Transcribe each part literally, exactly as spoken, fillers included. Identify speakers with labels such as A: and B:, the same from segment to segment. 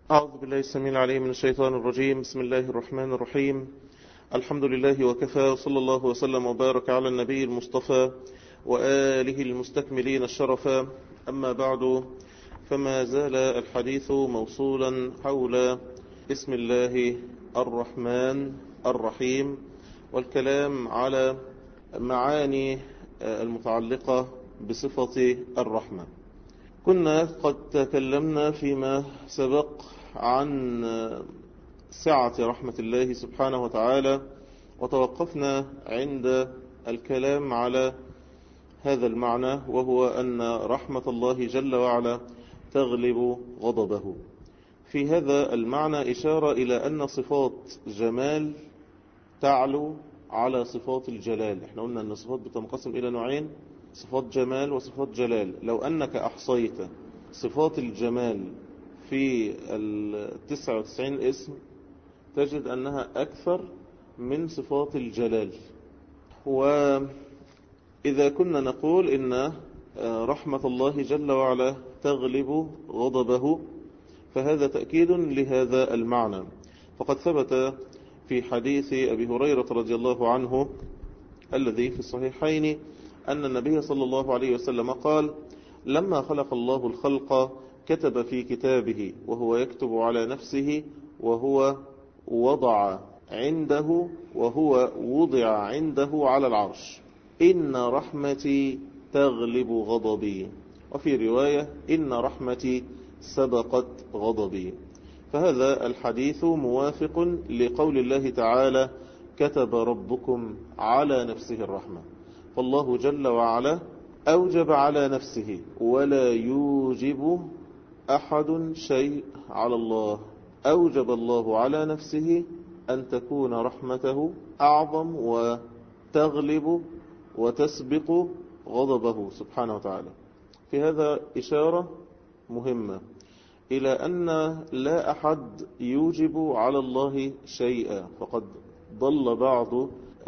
A: أعوذ بالله السميع العليم من الشيطان الرجيم. بسم الله الرحمن الرحيم. الحمد لله وكفى، وصلى الله وسلم وبارك على النبي المصطفى وآله المستكملين الشرفا. أما بعد، فما زال الحديث موصولا حول اسم الله الرحمن الرحيم، والكلام على معاني المتعلقة بصفة الرحمة. كنا قد تكلمنا فيما سبق عن سعة رحمة الله سبحانه وتعالى، وتوقفنا عند الكلام على هذا المعنى، وهو أن رحمة الله جل وعلا تغلب غضبه. في هذا المعنى إشارة إلى أن صفات جمال تعلو على صفات الجلال. احنا قلنا أن الصفات بتنقسم إلى نوعين: صفات جمال وصفات جلال. لو أنك أحصيت صفات الجمال في التسعة وتسعين اسم تجد أنها أكثر من صفات الجلال. وإذا كنا نقول إن رحمة الله جل وعلا تغلب غضبه، فهذا تأكيد لهذا المعنى. فقد ثبت في حديث أبي هريرة رضي الله عنه الذي في الصحيحين أن النبي صلى الله عليه وسلم قال: لما خلق الله الخلق كتب في كتابه وهو يكتب على نفسه وهو وضع عنده وهو وضع عنده على العرش: إن رحمتي تغلب غضبي. وفي رواية: إن رحمتي سبقت غضبي. فهذا الحديث موافق لقول الله تعالى: كتب ربكم على نفسه الرحمة. فالله جل وعلا أوجب على نفسه، ولا يوجب أحد شيء على الله. أوجب الله على نفسه أن تكون رحمته أعظم وتغلب وتسبق غضبه سبحانه وتعالى. في هذا إشارة مهمة إلى أن لا أحد يوجب على الله شيئا، فقد ضل بعض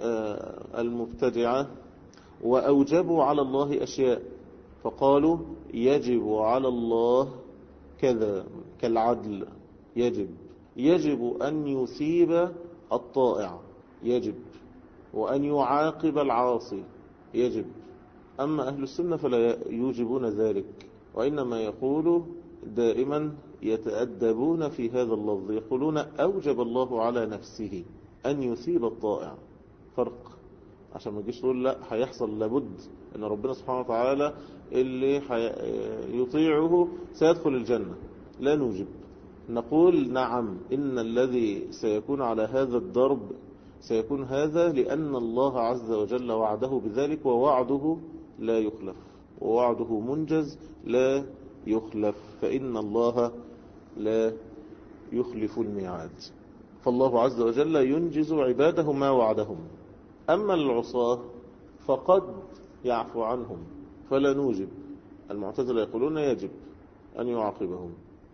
A: المبتدعة وأوجبوا على الله أشياء، فقالوا يجب على الله كذا كالعدل. يجب يجب أن يثيب الطائع، يجب، وأن يعاقب العاصي، يجب. أما أهل السنة فلا يوجبون ذلك، وإنما يقولوا دائما يتأدبون في هذا اللفظ، يقولون أوجب الله على نفسه أن يثيب الطائع. فرق، عشان ما تجيش تقول لا هيحصل لابد ان ربنا سبحانه وتعالى اللي يطيعه سيدخل الجنة. لا نوجب، نقول نعم، إن الذي سيكون على هذا الضرب سيكون هذا لأن الله عز وجل وعده بذلك، ووعده لا يخلف، ووعده منجز لا يخلف، فإن الله لا يخلف الميعاد. فالله عز وجل ينجز عباده ما وعدهم. أما العصاة فقد يعفو عنهم فلا نوجب. المعتزلة يقولون يجب أن يعاقبهم،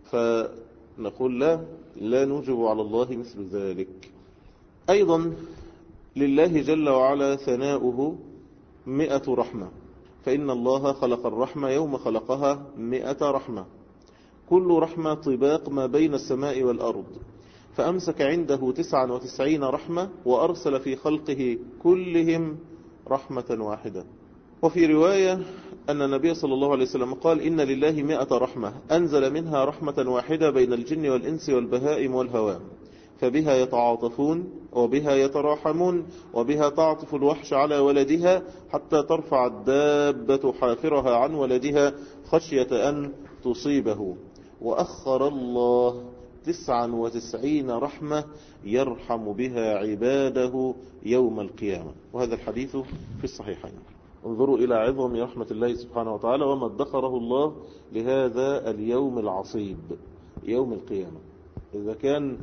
A: فنقول لا لا نوجب على الله مثل ذلك. أيضا لله جل وعلا ثناؤه مئة رحمة، فإن الله خلق الرحمة يوم خلقها مئة رحمة، كل رحمة طباق ما بين السماء والأرض، فأمسك عنده تسعة وتسعين رحمة وأرسل في خلقه كلهم رحمة واحدة. وفي رواية أن النبي صلى الله عليه وسلم قال: إن لله مئة رحمة أنزل منها رحمة واحدة بين الجن والإنس والبهائم والهوام، فبها يتعاطفون وبها يتراحمون وبها تعطف الوحش على ولدها حتى ترفع الدابة حافرها عن ولدها خشية أن تصيبه. وأخر الله تسعا وتسعين رحمة يرحم بها عباده يوم القيامة. وهذا الحديث في الصحيحين. انظروا إلى عظم رحمة الله سبحانه وتعالى وما ادخره الله لهذا اليوم العصيب، يوم القيامة. إذا كان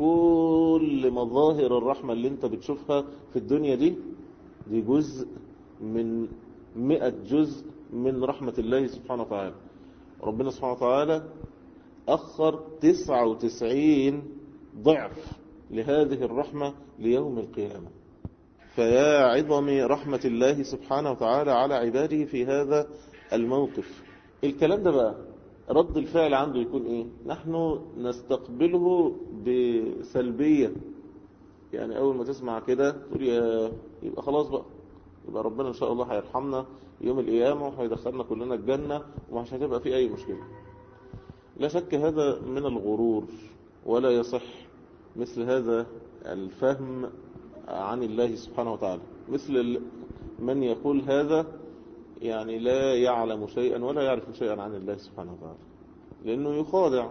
A: كل مظاهر الرحمة اللي انت بتشوفها في الدنيا دي دي جزء من مئة جزء من رحمة الله سبحانه وتعالى، ربنا سبحانه وتعالى أخر تسعة وتسعين ضعف لهذه الرحمة ليوم القيامة. فيا عظم رحمة الله سبحانه وتعالى على عباده في هذا الموقف. الكلام ده بقى رد الفعل عنده يكون ايه؟ نحن نستقبله بسلبية. يعني اول ما تسمع كده تقول يبقى خلاص بقى، يبقى ربنا ان شاء الله هيرحمنا يوم القيامة وهيدخلنا كلنا الجنة ومش هتبقى في اي مشكلة. لا شك هذا من الغرور، ولا يصح مثل هذا الفهم عن الله سبحانه وتعالى. مثل من يقول هذا يعني لا يعلم شيئا ولا يعرف شيئا عن الله سبحانه وتعالى، لأنه يخادع.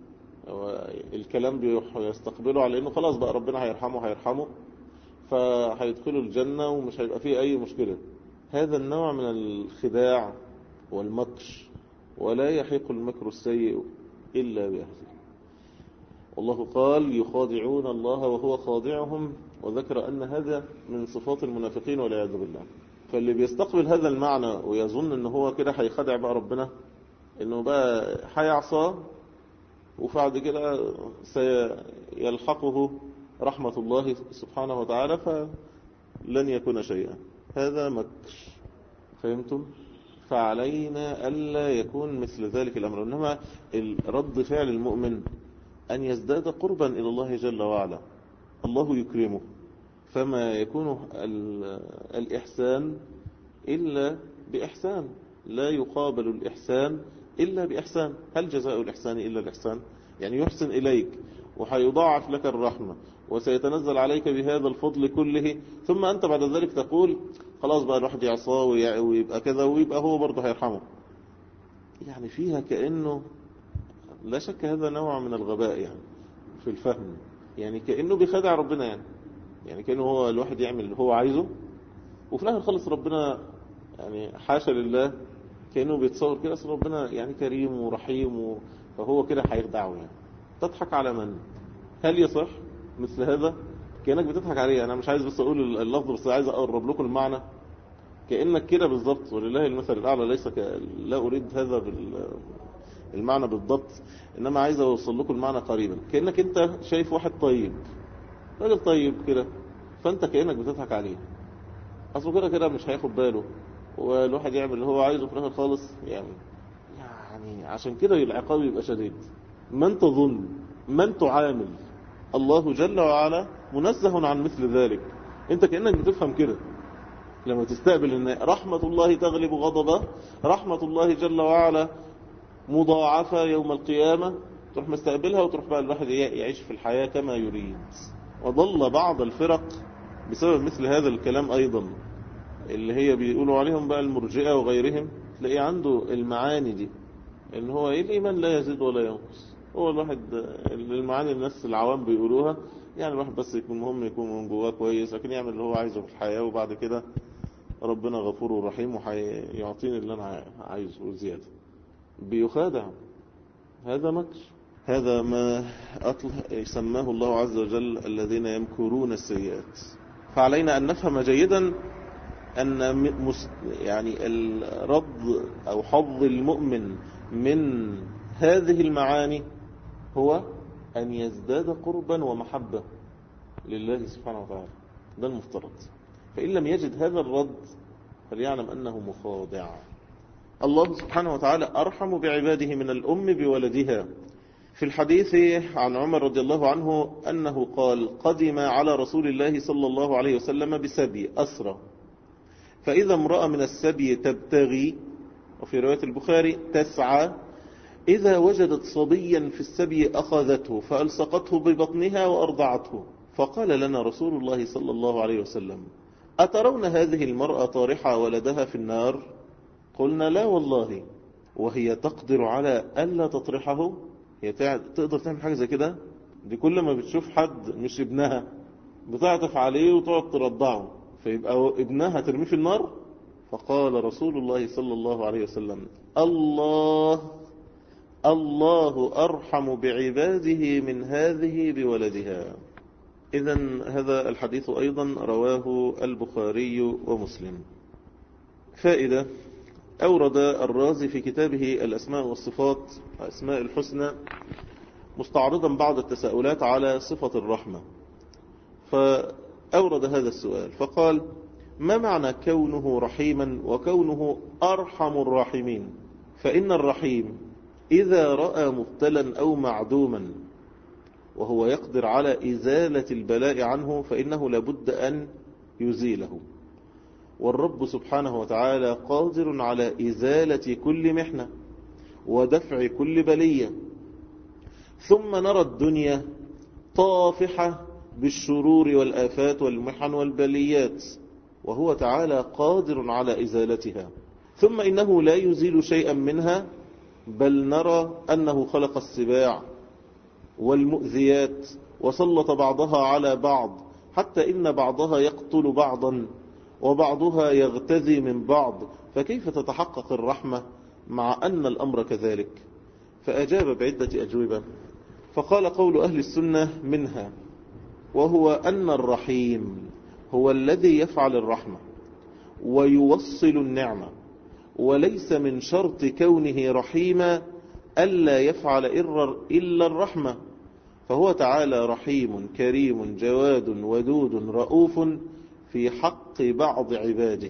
A: الكلام بيستقبله على أنه خلاص بقى ربنا هيرحمه هيرحمه فهيدخلوا الجنة ومش هيبقى فيه أي مشكلة. هذا النوع من الخداع والمكر، ولا يحيق المكر السيء إلا بأهله. والله قال يخادعون الله وهو خادعهم، وذكر أن هذا من صفات المنافقين والعياذ بالله. فاللي بيستقبل هذا المعنى ويظن أنه هو كده هيخدع بقى ربنا، أنه بقى هيعصى وبعد كده سيلحقه رحمة الله سبحانه وتعالى فلن يكون شيئا، هذا مكر. فهمتم؟ فعلينا ألا يكون مثل ذلك الأمر. إنما رد فعل المؤمن أن يزداد قربا إلى الله جل وعلا، الله يكرمه، فما يكون الإحسان إلا بإحسان، لا يقابل الإحسان إلا بإحسان. هل جزاء الإحسان إلا الإحسان؟ يعني يحسن إليك وحيضاعف لك الرحمة وسيتنزل عليك بهذا الفضل كله، ثم أنت بعد ذلك تقول خلاص بقى الواحد يعصاه ويبقى كذا ويبقى هو برضه هيرحمه. يعني فيها كأنه لا شك هذا نوع من الغباء يعني في الفهم، يعني كأنه بيخدع ربنا، يعني يعني كأنه هو الواحد يعمل اللي هو عايزه وفي الآخر خلص ربنا يعني حاشا لله كأنه بيتصور كده أصل ربنا يعني كريم ورحيم فهو كده هيخدعه. يعني تضحك على من؟ هل يصح مثل هذا؟ كأنك بتضحك عليه. أنا مش عايز بس أقول اللفظ، بس عايز أقرب لكم المعنى. كأنك كده بالضبط، ولله المثل الأعلى، ليس ك... لا أريد هذا بالمعنى بالضبط، إنما عايز أوصل لكم المعنى قريبا. كأنك أنت شايف واحد طيب، راجل طيب كده، فأنت كأنك بتضحك عليه، أصله كده كده مش هياخد باله والواحد يعمل اللي هو عايزه في الآخر خالص. يعني يعني عشان كده العقاب يبقى شديد. من تظن من تعامل الله جل وعلا منزه عن مثل ذلك. انت كأنك بتفهم كده لما تستقبل ان رحمة الله تغلب غضبه، رحمة الله جل وعلا مضاعفة يوم القيامة، تروح مستقبلها وتروح بقى الواحد يعيش في الحياة كما يريد. وضل بعض الفرق بسبب مثل هذا الكلام أيضا، اللي هي بيقولوا عليهم بقى المرجئة وغيرهم، تلاقيه عنده المعاني دي ان هو ايه الإيمان لا يزيد ولا ينقص. هو الواحد المعاني الناس العوام بيقولوها، يعني الواحد بس يكون مهم يكون من جواه كويس، لكن يعمل اللي هو عايزه في الحياة وبعد كده ربنا غفور رحيم ويعطيني اللي أنا عايزه زيادة. بيخادع. هذا مكر. هذا ما يسماه الله عز وجل الذين يمكرون السيئات. فعلينا أن نفهم جيدا أن يعني الرد أو حظ المؤمن من هذه المعاني هو أن يزداد قربا ومحبة لله سبحانه وتعالى. ده المفترض. فإن لم يجد هذا الرد فليعلم أنه مخادع. الله سبحانه وتعالى أرحم بعباده من الأم بولدها. في الحديث عن عمر رضي الله عنه أنه قال قدم على رسول الله صلى الله عليه وسلم بسبي أسرى، فإذا امرأة من السبي تبتغي، وفي رواية البخاري تسعى، إذا وجدت صبيا في السبي أخذته فألصقته ببطنها وأرضعته. فقال لنا رسول الله صلى الله عليه وسلم أترون هذه المرأة طارحة ولدها في النار؟ قلنا لا والله. وهي تقدر على ألا تطرحه؟ هي تقدر تعمل حاجة زي كده؟ دي كل ما بتشوف حد مش ابنها بتعطف عليه وتقعد ترضعه فيبقى ابنها ترميه في النار. فقال رسول الله صلى الله عليه وسلم الله الله أرحم بعباده من هذه بولدها. إذن هذا الحديث أيضا رواه البخاري ومسلم. فائدة: أورد الرازي في كتابه الأسماء والصفات أسماء الحسنى مستعرضا بعض التساؤلات على صفة الرحمة، فأورد هذا السؤال فقال: ما معنى كونه رحيما وكونه أرحم الراحمين؟ فإن الرحيم إذا رأى مبتلا أو معدوما وهو يقدر على إزالة البلاء عنه فإنه لابد أن يزيله. والرب سبحانه وتعالى قادر على إزالة كل محنة ودفع كل بلية. ثم نرى الدنيا طافحة بالشرور والآفات والمحن والبليات، وهو تعالى قادر على إزالتها. ثم إنه لا يزيل شيئا منها، بل نرى أنه خلق السباع والمؤذيات وسلط بعضها على بعض، حتى إن بعضها يقتل بعضا وبعضها يغتذي من بعض، فكيف تتحقق الرحمة مع أن الأمر كذلك؟ فأجاب بعدة أجوبة، فقال قول أهل السنة منها وهو أن الرحيم هو الذي يفعل الرحمة ويوصل النعمة، وليس من شرط كونه رحيما ألا يفعل إلا الرحمة، فهو تعالى رحيم كريم جواد ودود رؤوف في حق بعض عباده،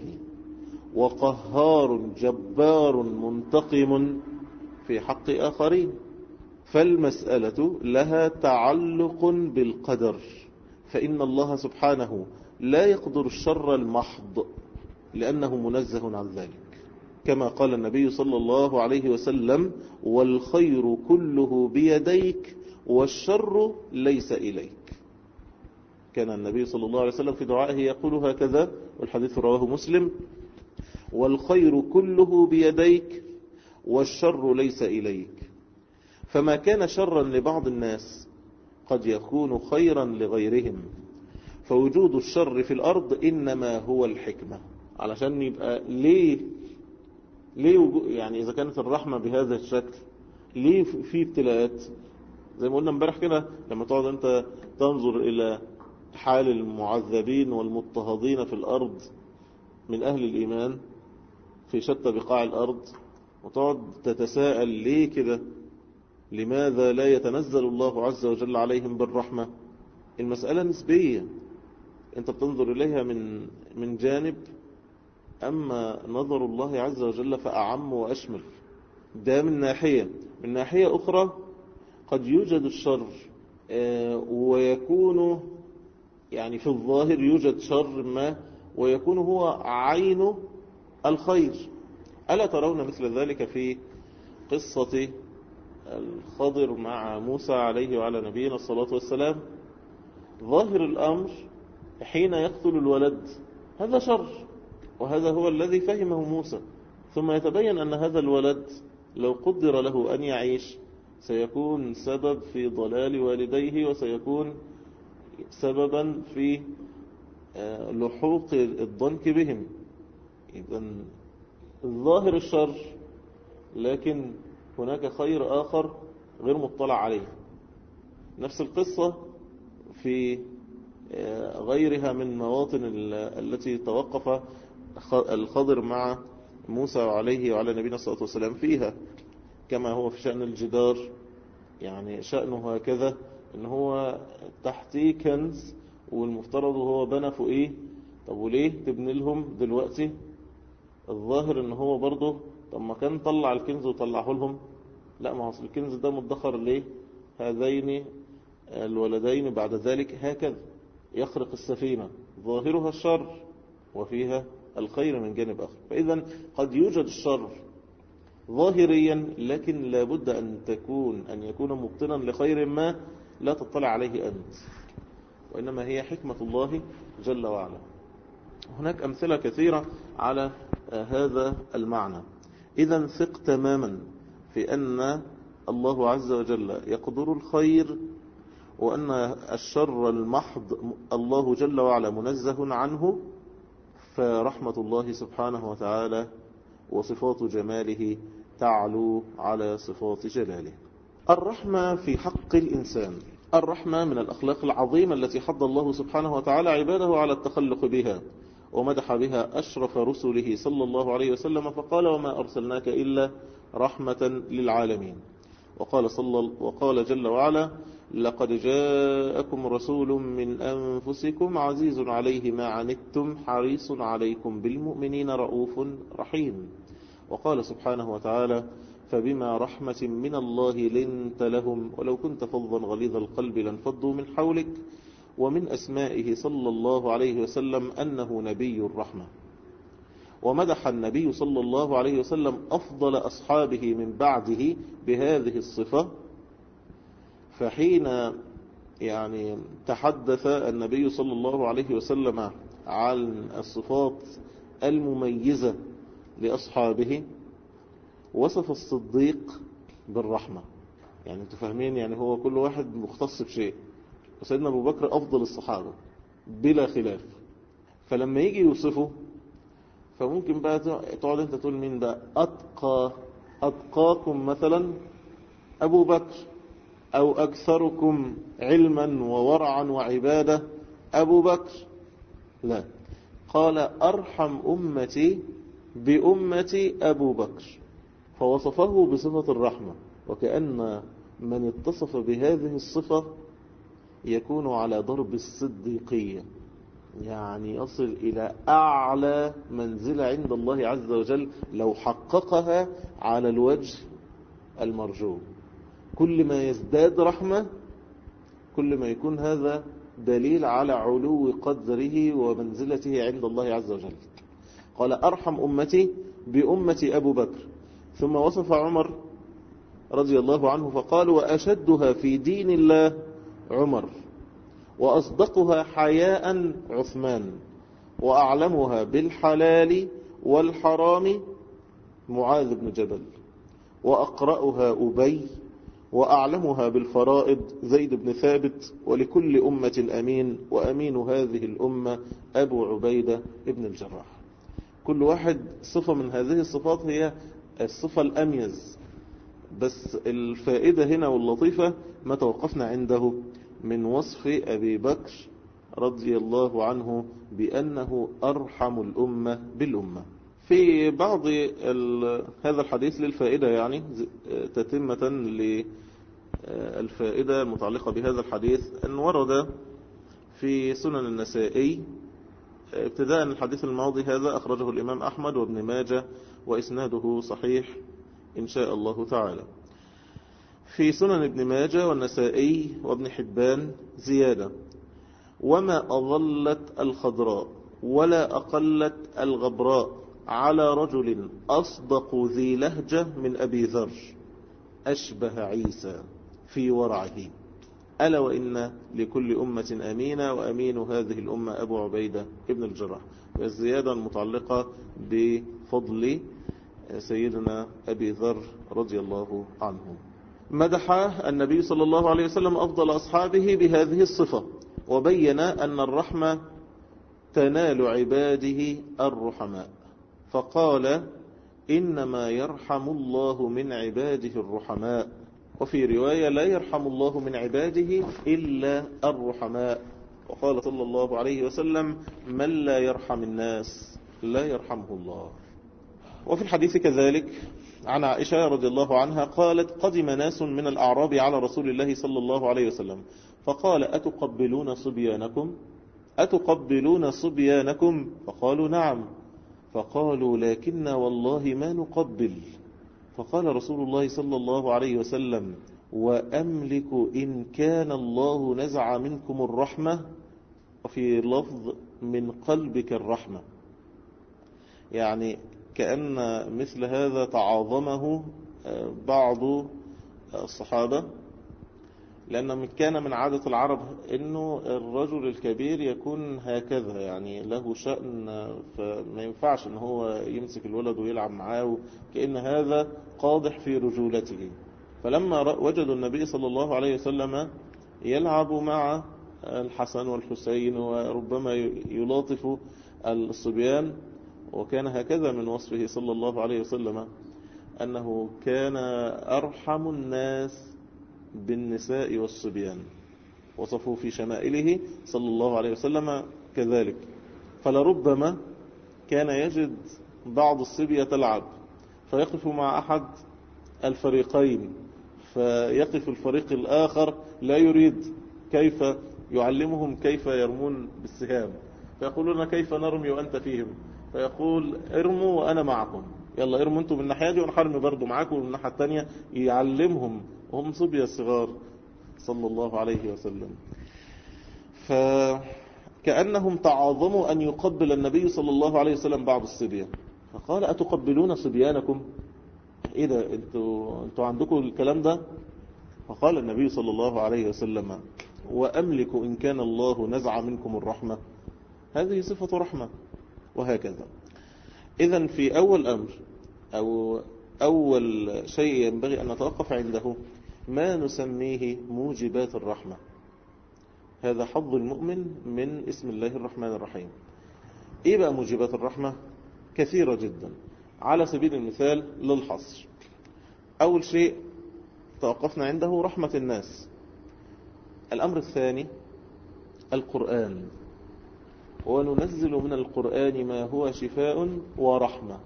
A: وقهار جبار منتقم في حق آخرين. فالمسألة لها تعلق بالقدر، فإن الله سبحانه لا يقدر الشر المحض لأنه منزه عن ذلك، كما قال النبي صلى الله عليه وسلم: والخير كله بيديك والشر ليس إليك. كان النبي صلى الله عليه وسلم في دعائه يقول هكذا، والحديث رواه مسلم: والخير كله بيديك والشر ليس إليك. فما كان شرا لبعض الناس قد يكون خيرا لغيرهم، فوجود الشر في الأرض إنما هو الحكمة. علشان يبقى ليه ليه يعني إذا كانت الرحمة بهذا الشكل ليه في ابتلاءات؟ زي ما قلنا امبارح كده، لما تقعد أنت تنظر إلى حال المعذبين والمضطهدين في الأرض من أهل الإيمان في شتى بقاع الأرض، وتقعد تتساءل ليه كده؟ لماذا لا يتنزل الله عز وجل عليهم بالرحمة؟ المسألة نسبية، أنت بتنظر إليها من من جانب، أما نظر الله عز وجل فأعم وأشمل. ده من ناحية. من ناحية أخرى قد يوجد الشر ويكون يعني في الظاهر يوجد شر ما ويكون هو عين الخير. ألا ترون مثل ذلك في قصة الخضر مع موسى عليه وعلى نبينا الصلاة والسلام؟ ظاهر الأمر حين يقتل الولد هذا شر، وهذا هو الذي فهمه موسى، ثم يتبين أن هذا الولد لو قدر له أن يعيش سيكون سبب في ضلال والديه، وسيكون سببا في لحوق الضنك بهم. إذن الظاهر الشر، لكن هناك خير آخر غير مطلع عليه. نفس القصة في غيرها من مواطن التي توقف الخضر مع موسى عليه وعلى نبينا الصلاة والسلام فيها، كما هو في شأن الجدار. يعني شأنه هكذا، ان هو تحتيه كنز والمفترض هو بنى فوقيه. طب وليه تبني لهم دلوقتي؟ الظاهر ان هو برضه، طب ما كان طلع الكنز وطلعه لهم. لا، ما هو الكنز ده مدخر ليه هذين الولدين بعد ذلك، هكذا يخرق السفينة، ظاهرها الشر وفيها الخير من جانب آخر. فإذا قد يوجد الشر ظاهريا، لكن لابد أن تكون أن يكون مبطنا لخير ما لا تطلع عليه أنت، وإنما هي حكمة الله جل وعلا. هناك أمثلة كثيرة على هذا المعنى. إذا ثق تماما في أن الله عز وجل يقدر الخير، وأن الشر المحض الله جل وعلا منزه عنه، فرحمة الله سبحانه وتعالى وصفات جماله تعلو على صفات جلاله. الرحمة في حق الإنسان. الرحمة من الأخلاق العظيمة التي حض الله سبحانه وتعالى عباده على التخلق بها، ومدح بها أشرف رسله صلى الله عليه وسلم، فقال: وما أرسلناك إلا رحمة للعالمين. وقال, صلى وقال جل وعلا: لقد جاءكم رسول من أنفسكم عزيز عليه ما عنتم حريص عليكم بالمؤمنين رؤوف رحيم. وقال سبحانه وتعالى: فبما رحمة من الله لنت لهم ولو كنت فظا غليظ القلب لانفضوا من حولك. ومن أسمائه صلى الله عليه وسلم أنه نبي الرحمة. ومدح النبي صلى الله عليه وسلم أفضل أصحابه من بعده بهذه الصفة. فحين يعني تحدث النبي صلى الله عليه وسلم عن الصفات المميزة لأصحابه وصف الصديق بالرحمة. يعني انتوا فاهمين، يعني هو كل واحد مختص بشيء، وسيدنا أبو بكر أفضل الصحابة بلا خلاف. فلما يجي يوصفه فممكن بقى تقعد انت تقول مين بقى أتقى أتقاكم مثلا أبو بكر، أو أكثركم علما وورعا وعبادة أبو بكر. لا، قال أرحم أمتي بأمتي أبو بكر، فوصفه بصفة الرحمة. وكأن من اتصف بهذه الصفة يكون على ضرب الصديقية، يعني يصل إلى أعلى منزلة عند الله عز وجل لو حققها على الوجه المرجو. كل ما يزداد رحمة كل ما يكون هذا دليل على علو قدره ومنزلته عند الله عز وجل. قال أرحم أمتي بأمتي أبو بكر. ثم وصف عمر رضي الله عنه فقال وأشدها في دين الله عمر، وأصدقها حياء عثمان، وأعلمها بالحلال والحرام معاذ بن جبل، وأقرأها أبي، وأعلمها بالفرائض زيد بن ثابت، ولكل أمة أمين، وأمين هذه الأمة أبو عبيدة ابن الجراح. كل واحد صفة من هذه الصفات هي الصفة الأميز. بس الفائدة هنا واللطيفة ما توقفنا عنده من وصف أبي بكر رضي الله عنه بأنه أرحم الأمة بالأمة. في بعض هذا الحديث للفائدة، يعني تتمة للفائدة المتعلقة بهذا الحديث، أن ورد في سنن النسائي ابتداء الحديث الماضي هذا أخرجه الإمام أحمد وابن ماجه وإسناده صحيح إن شاء الله تعالى. في سنن ابن ماجه والنسائي وابن حبان زيادة: وما أظلت الخضراء ولا أقلت الغبراء على رجل أصدق ذي لهجة من أبي ذر أشبه عيسى في ورعه، ألا وإن لكل أمة أمينة، وأمين هذه الأمة أبو عبيدة ابن الجراح. والزيادة المتعلقة بفضل سيدنا أبي ذر رضي الله عنه. مدح النبي صلى الله عليه وسلم أفضل أصحابه بهذه الصفة، وبين أن الرحمة تنال عباده الرحماء، فقال إنما يرحم الله من عباده الرحماء. وفي رواية لا يرحم الله من عباده إلا الرحماء. وقال صلى الله عليه وسلم من لا يرحم الناس لا يرحمه الله. وفي الحديث كذلك عن عائشة رضي الله عنها قالت قدم ناس من الأعراب على رسول الله صلى الله عليه وسلم فقال أتقبلون صبيانكم أتقبلون صبيانكم فقالوا نعم، فقالوا لكن والله ما نقبل. فقال رسول الله صلى الله عليه وسلم وأملك إن كان الله نزع منكم الرحمة، وفي لفظ من قلبك الرحمة. يعني كأن مثل هذا تعاظمه بعض الصحابة، لأن كان من عادة العرب أنه الرجل الكبير يكون هكذا، يعني له شأن، فما ينفعش أنه هو يمسك الولد ويلعب معاه كأن هذا قادح في رجولته. فلما وجدوا النبي صلى الله عليه وسلم يلعب مع الحسن والحسين وربما يلاطف الصبيان، وكان هكذا من وصفه صلى الله عليه وسلم أنه كان أرحم الناس بالنساء والصبيان، وصفوا في شمائله صلى الله عليه وسلم كذلك. فلربما كان يجد بعض الصبية تلعب فيقف مع أحد الفريقين، فيقف الفريق الآخر لا يريد، كيف يعلمهم كيف يرمون بالسهام، فيقولون كيف نرمي وأنت فيهم، فيقول ارموا وأنا معكم، يلا ارموا انتوا من الناحية دي وانا حرمي برضو معاكم من الناحية التانية، يعلمهم وهم صبية صغار صلى الله عليه وسلم. فكأنهم تعاظموا أن يقبل النبي صلى الله عليه وسلم بعض الصبيان، فقال أتقبلون صبيانكم؟ ايه ده، انتوا, انتوا عندكم الكلام ده؟ فقال النبي صلى الله عليه وسلم وأملك إن كان الله نزع منكم الرحمة، هذه صفة رحمة. وهكذا. إذن في أول أمر أو أول شيء ينبغي أن نتوقف عنده ما نسميه موجبات الرحمة. هذا حظ المؤمن من اسم الله الرحمن الرحيم. إيه بقى موجبات الرحمة؟ كثيرة جدا. على سبيل المثال للحصر، أول شيء توقفنا عنده رحمة الناس. الأمر الثاني القرآن، وننزل من القرآن ما هو شفاء ورحمة.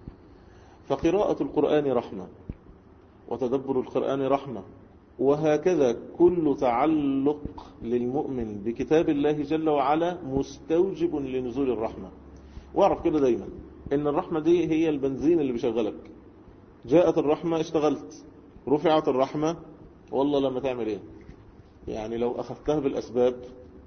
A: فقراءة القرآن رحمة، وتدبر القرآن رحمة، وهكذا كل تعلق للمؤمن بكتاب الله جل وعلا مستوجب لنزول الرحمة. واعرف كده دايما ان الرحمة دي هي البنزين اللي بيشغلك. جاءت الرحمة اشتغلت، رفعت الرحمة والله لما تعمل ايه. يعني لو اخذتها بالاسباب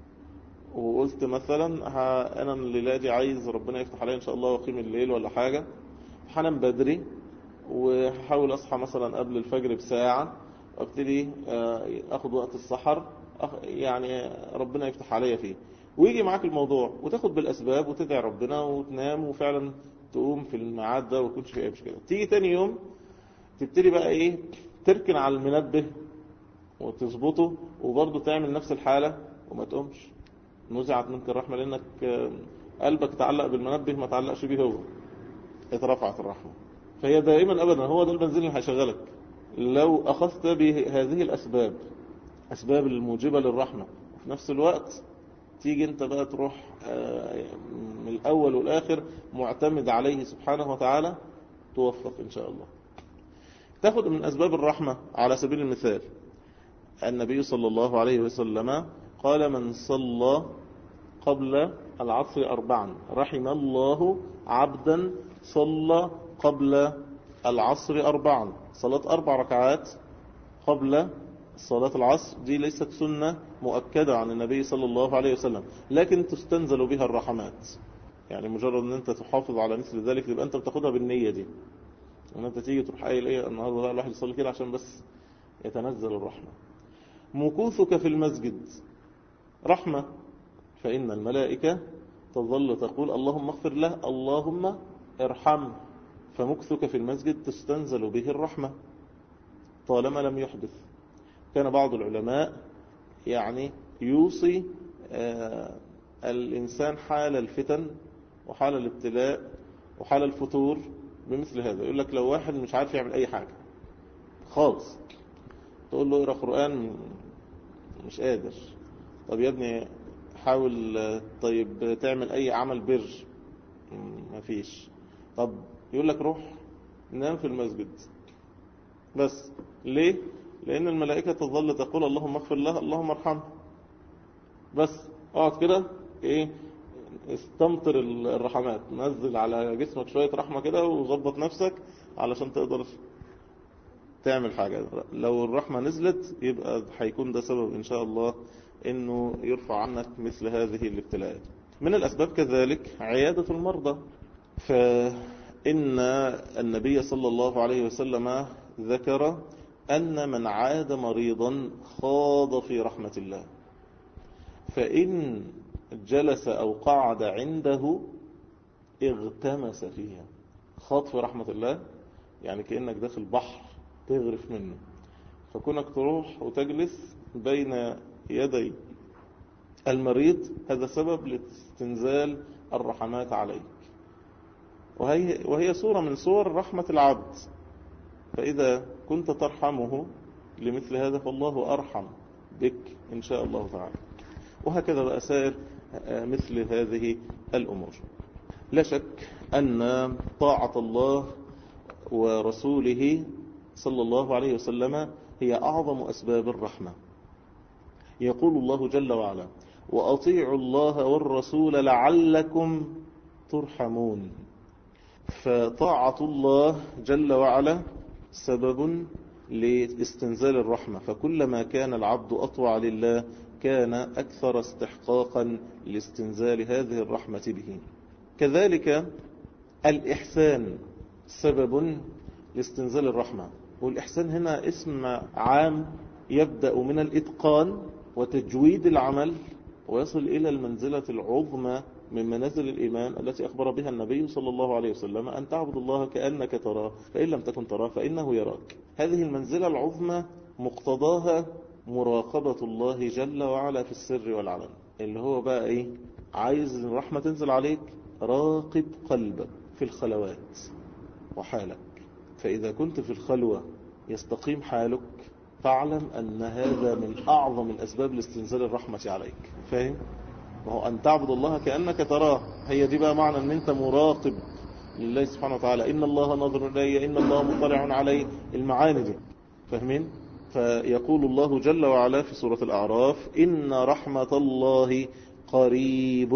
A: وقلت مثلا انا الليلة دي عايز ربنا يفتح علي ان شاء الله واقيم الليل ولا حاجة، هنام بدري وهحاول اصحى مثلا قبل الفجر بساعة، وابتدي اخد وقت السحر يعني ربنا يفتح علي فيه، ويجي معاك الموضوع وتاخد بالاسباب وتدعي ربنا وتنام وفعلا تقوم في الميعاد ده ويكونش في اي مشكله. تيجي تاني يوم تبتدي بقى ايه، تركن على المنبه وتظبطه وبرضه تعمل نفس الحالة وما تقومش. نزعت منك الرحمة لانك قلبك تعلق بالمنبه ما تعلقش بيه هو، اترفعت الرحمة. فهي دائما ابدا هو ده البنزين اللي هيشغلك. لو اخذت بهذه الاسباب، اسباب الموجبة للرحمة، وفي نفس الوقت تيجي انت بقى تروح من الاول والاخر معتمد عليه سبحانه وتعالى، توفق ان شاء الله. تاخد من اسباب الرحمة على سبيل المثال النبي صلى الله عليه وسلم قال من صلى قبل العصر أربعا رحم الله عبدا صلى قبل العصر أربعا. صلاة أربع ركعات قبل صلاة العصر دي ليست سنة مؤكدة عن النبي صلى الله عليه وسلم، لكن تستنزل بها الرحمات. يعني مجرد ان انت تحافظ على مثل ذلك تبقى انت بتاخدها بالنية دي، ان انت تيجي تروح قايل ايه النهارده بقى الواحد يصلي كده عشان بس يتنزل الرحمة. مكوثك في المسجد رحمة، فإن الملائكة تظل تقول اللهم اغفر له اللهم ارحمه، فمكثك في المسجد تستنزل به الرحمة طالما لم يحدث. كان بعض العلماء يعني يوصي آه الإنسان حال الفتن وحال الابتلاء وحال الفتور بمثل هذا. يقول لك لو واحد مش عارف يعمل أي حاجة خالص، تقول له اقرأ قرآن مش قادر، طب يا ابني حاول طيب تعمل أي عمل بر، مفيش، طب يقول لك روح نام في المسجد بس. ليه؟ لأن الملائكة تظل تقول اللهم اغفر له اللهم ارحمه. بس اقعد كده ايه، استمطر الرحمات، نزل على جسمك شوية رحمة كده وظبط نفسك علشان تقدر تعمل حاجة. لو الرحمة نزلت يبقى هيكون ده سبب إن شاء الله إنه يرفع عنك مثل هذه الابتلاءات. من الأسباب كذلك عيادة المرضى، فإن النبي صلى الله عليه وسلم ذكر أن من عاد مريضا خاض في رحمة الله، فإن جلس أو قعد عنده اغتمس فيها. خاض في رحمة الله يعني كأنك داخل بحر تغرف منه، فكونك تروح وتجلس بين يدي المريض هذا سبب لاستنزال الرحمات عليك، وهي, وهي صورة من صور رحمة العبد. فإذا كنت ترحمه لمثل هذا فالله أرحم بك إن شاء الله تعالى. وهكذا بقى سائر مثل هذه الأمور. لا شك أن طاعة الله ورسوله صلى الله عليه وسلم هي أعظم أسباب الرحمة. يقول الله جل وعلا وأطيعوا الله والرسول لعلكم ترحمون. فطاعة الله جل وعلا سبب لاستنزال الرحمة، فكلما كان العبد أطوع لله كان أكثر استحقاقا لاستنزال هذه الرحمة به. كذلك الإحسان سبب لاستنزال الرحمة، والإحسان هنا اسم عام يبدأ من الإتقان وتجويد العمل ويصل إلى المنزلة العظمى من منازل الإيمان التي أخبر بها النبي صلى الله عليه وسلم، أن تعبد الله كأنك تراه فإن لم تكن تراه فإنه يراك. هذه المنزلة العظمى مقتضاها مراقبة الله جل وعلا في السر والعلن، اللي هو بقى إيه؟ عايز الرحمة تنزل عليك، راقب قلبك في الخلوات وحالك، فإذا كنت في الخلوة يستقيم حالك فاعلم أن هذا من أعظم الأسباب لاستنزال الرحمة عليك. فاهم؟ وهو أن تعبد الله كأنك تراه، هي دي بقى معنى أن أنت مراقب لله سبحانه وتعالى، إن الله نظر إلي، إن الله مطلع علي، المعاني دي فاهمين؟ فيقول الله جل وعلا في سورة الأعراف إن رحمة الله قريب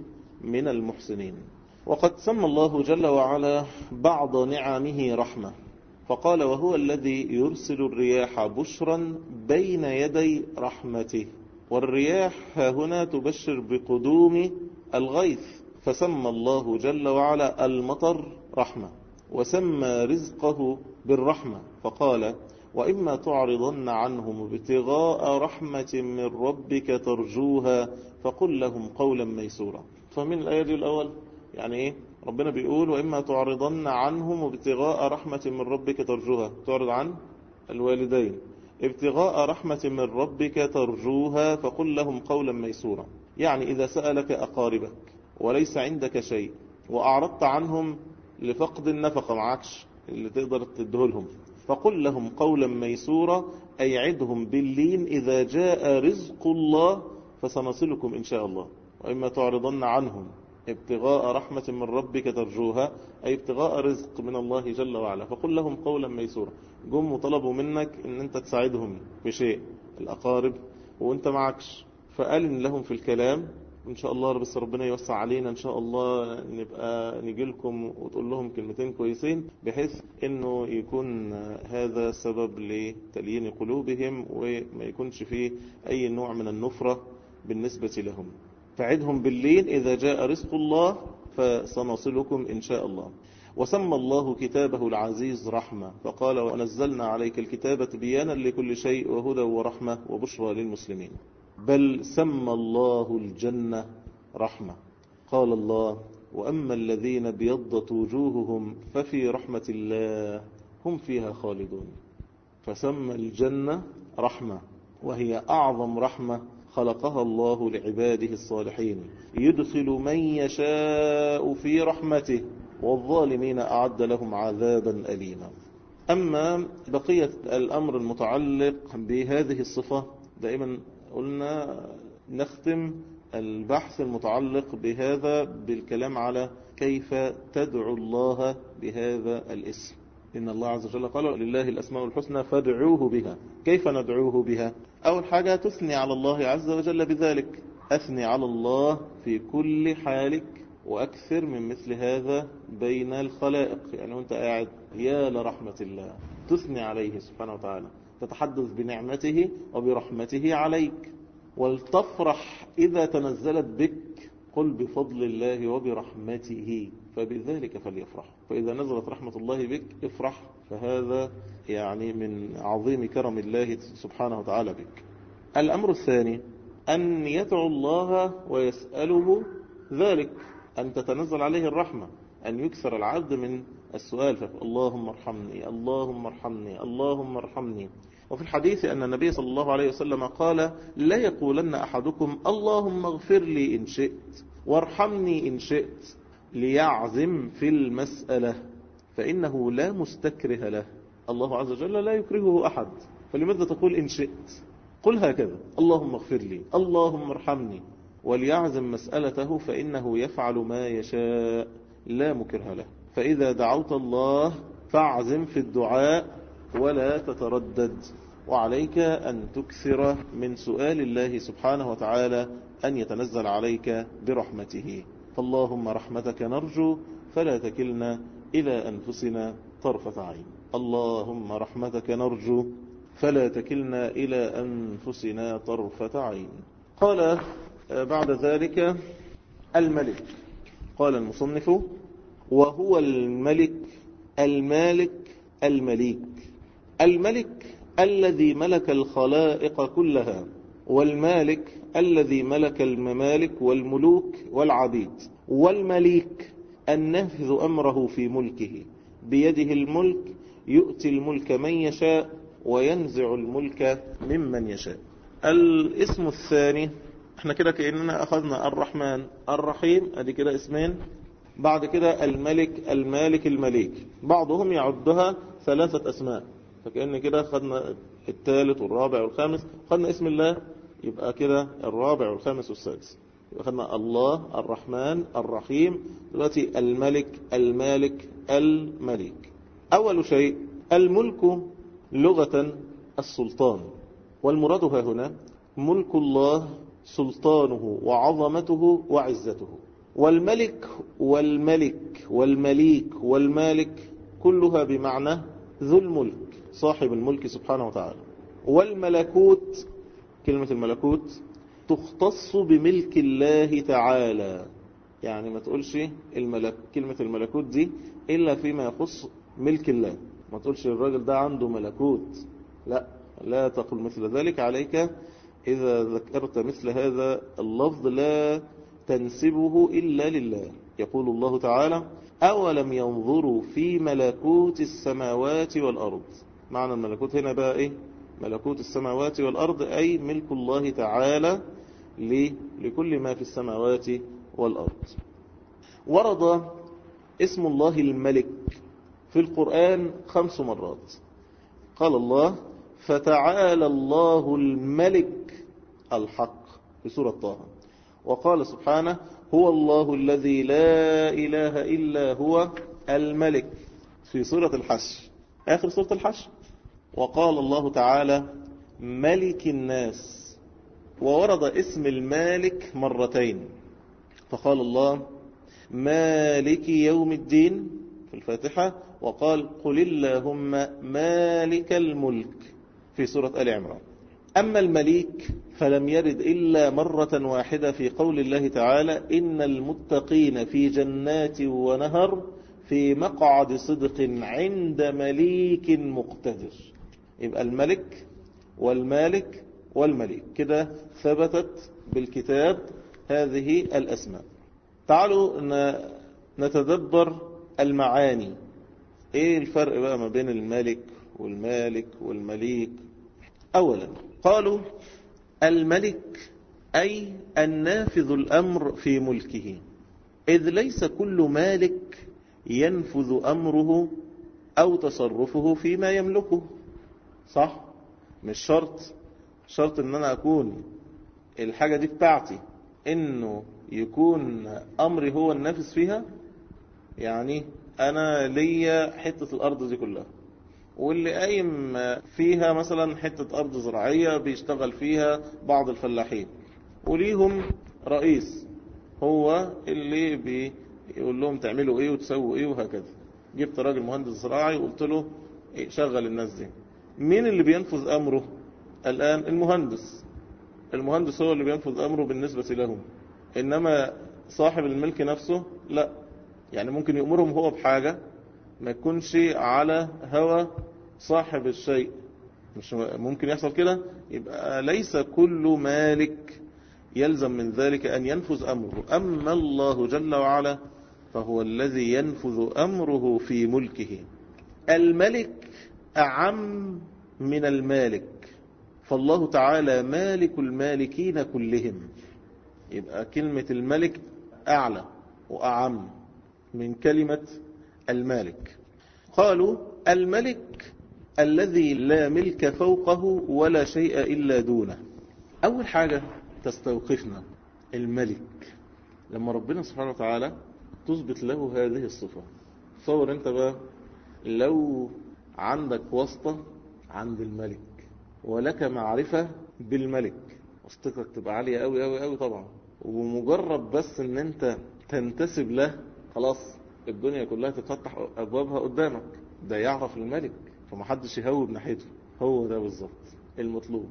A: من المحسنين. وقد سمى الله جل وعلا بعض نعمه رحمة، فقال وهو الذي يرسل الرياح بشرا بين يدي رحمته، والرياح هنا تبشر بقدوم الغيث، فسمى الله جل وعلا المطر رحمة، وسمى رزقه بالرحمة فقال وإما تعرضن عنهم ابتغاء رحمة من ربك ترجوها فقل لهم قولا ميسورا. فمن الآية دي الأول يعني إيه؟ ربنا بيقول وإما تعرضن عنهم ابتغاء رحمة من ربك ترجوها، تعرض عن الوالدين، ابتغاء رحمة من ربك ترجوها فقل لهم قولا ميسورا. يعني إذا سألك أقاربك وليس عندك شيء وأعرضت عنهم لفقد النفقة معكش اللي تقدر تدهلهم، فقل لهم قولا ميسورا، أي عدهم باللين إذا جاء رزق الله فسنصلكم إن شاء الله. وإما تعرضن عنهم ابتغاء رحمة من ربك ترجوها، أي ابتغاء رزق من الله جل وعلا، فقل لهم قولا ميسورا. جم وطلبوا منك ان انت تساعدهم بشيء الأقارب وانت معكش، فقال لهم في الكلام ان شاء الله بس ربنا يوسع علينا ان شاء الله نبقى نيجي لكم، وتقول لهم كلمتين كويسين بحيث انه يكون هذا سبب لتليين قلوبهم وما يكونش فيه اي نوع من النفرة بالنسبة لهم. فعدهم باللين إذا جاء رزق الله فسنصلكم إن شاء الله. وسمى الله كتابه العزيز رحمة فقال ونزلنا عليك الكتابة بيانا لكل شيء وهدى ورحمة وبشرى للمسلمين. بل سمى الله الجنة رحمة، قال الله وأما الذين ابيضت وجوههم ففي رحمة الله هم فيها خالدون. فسمى الجنة رحمة، وهي أعظم رحمة خلقها الله لعباده الصالحين، يدخل من يشاء في رحمته والظالمين أعد لهم عذابا أليما. أما بقية الأمر المتعلق بهذه الصفة، دائما قلنا نختم البحث المتعلق بهذا بالكلام على كيف تدعو الله بهذا الاسم. إن الله عز وجل قال لله الأسماء الحسنى فادعوه بها. كيف ندعوه بها؟ أول حاجة تثني على الله عز وجل بذلك، أثني على الله في كل حالك، وأكثر من مثل هذا بين الخلائق، يعني وانت قاعد يا لرحمة الله تثني عليه سبحانه وتعالى، تتحدث بنعمته وبرحمته عليك، ولتفرح إذا تنزلت بك، قل بفضل الله وبرحمته فبذلك فليفرح. فإذا نزلت رحمة الله بك افرح، فهذا يعني من عظيم كرم الله سبحانه وتعالى بك. الأمر الثاني أن يدعو الله ويسأله ذلك، أن تتنزل عليه الرحمة، أن يكثر العبد من السؤال، اللهم ارحمني اللهم ارحمني اللهم ارحمني. وفي الحديث أن النبي صلى الله عليه وسلم قال لا يقولن أحدكم اللهم اغفر لي إن شئت وارحمني إن شئت، ليعزم في المسألة فإنه لا مستكره له. الله عز وجل لا يكرهه أحد، فلماذا تقول إن شئت؟ قل هكذا اللهم اغفر لي اللهم ارحمني، وليعزم مسألته فإنه يفعل ما يشاء لا مكره له. فإذا دعوت الله فاعزم في الدعاء ولا تتردد، وعليك أن تكثر من سؤال الله سبحانه وتعالى أن يتنزل عليك برحمته. فاللهم رحمتك نرجو فلا تكلنا إلى أنفسنا طرفة عين. اللهم رحمتك نرجو فلا تكلنا إلى أنفسنا طرفة عين. قال بعد ذلك الملك. قال المصنف: وهو الملك المالك المليك. الملك الذي ملك الخلائق كلها، والمالك الذي ملك الممالك والملوك والعبيد، والمليك النافذ أمره في ملكه، بيده الملك، يؤتي الملك من يشاء وينزع الملك ممن يشاء. الاسم الثاني، احنا كده كأننا أخذنا الرحمن الرحيم، ادي كده اسمين. بعد كده الملك المالك المليك، بعضهم يعدها ثلاثة أسماء، فكأن كده خدنا الثالث والرابع والخامس، خدنا اسم الله، يبقى كده الرابع والخامس والسادس، يبقى خدنا الله الرحمن الرحيم، دلوقتي الملك المالك المليك. أول شيء الملك لغة السلطان، والمراد ها هنا ملك الله سلطانه وعظمته وعزته. والملك والملك والمليك والمالك كلها بمعنى ذو الملك، صاحب الملك سبحانه وتعالى. والملكوت، كلمة الملكوت تختص بملك الله تعالى، يعني ما تقولش الملك كلمة الملكوت دي إلا فيما يخص ملك الله، ما تقولش الراجل ده عنده ملكوت، لا لا تقل مثل ذلك. عليك إذا ذكرت مثل هذا اللفظ لا تنسبه إلا لله. يقول الله تعالى: أولم ينظروا في ملكوت السماوات والأرض. معنى الملكوت هنا بقى إيه؟ ملكوت السماوات والأرض أي ملك الله تعالى لكل ما في السماوات والأرض. ورد اسم الله الملك في القرآن خمس مرات. قال الله: فتعالى الله الملك الحق في سورة طه. وقال سبحانه: هو الله الذي لا إله إلا هو الملك في سورة الحشر، آخر سورة الحشر. وقال الله تعالى: ملك الناس. وورد اسم المالك مرتين، فقال الله: مالك يوم الدين في الفاتحة، وقال: قل اللهم مالك الملك في سورة آل عمران. أما المليك فلم يرد إلا مرة واحدة في قول الله تعالى: إن المتقين في جنات ونهر في مقعد صدق عند مليك مقتدر. يبقى الملك والمالك والمليك كده ثبتت بالكتاب هذه الأسماء. تعالوا نتدبر المعاني. ايه الفرق بقى ما بين الملك والمالك والمليك؟ اولا قالوا الملك اي النافذ الامر في ملكه، اذ ليس كل مالك ينفذ امره او تصرفه فيما يملكه. صح؟ مش شرط شرط ان انا اكون الحاجة دي بتاعتي انه يكون امري هو النافذ فيها. يعني انا ليا حتة الارض دي كلها، واللي قايم فيها مثلا حتة ارض زراعية بيشتغل فيها بعض الفلاحين، وليهم رئيس هو اللي بيقول لهم تعملوا ايه وتسووا ايه وهكذا. جبت راجل مهندس زراعي وقلت له إيه شغل الناس دي. مين اللي بينفذ امره الان؟ المهندس. المهندس هو اللي بينفذ امره بالنسبة لهم، انما صاحب الملك نفسه لا. يعني ممكن يأمرهم هو بحاجة ما يكونش على هوى صاحب الشيء، مش ممكن يحصل كده. يبقى ليس كل مالك يلزم من ذلك أن ينفذ أمره. أما الله جل وعلا فهو الذي ينفذ أمره في ملكه. الملك أعم من المالك، فالله تعالى مالك المالكين كلهم. يبقى كلمة الملك أعلى وأعم من كلمة المالك. قالوا الملك الذي لا ملك فوقه ولا شيء إلا دونه. أول حاجة تستوقفنا الملك لما ربنا سبحانه وتعالى تثبت له هذه الصفة. تصور انت بقى لو عندك واسطة عند الملك ولك معرفة بالملك، واسطتك تبقى عالية قوي قوي قوي طبعا، ومجرد بس ان انت تنتسب له خلاص الدنيا كلها تتفتح أبوابها قدامك، ده يعرف الملك فمحدش يهوب ناحيته. هو ده بالظبط المطلوب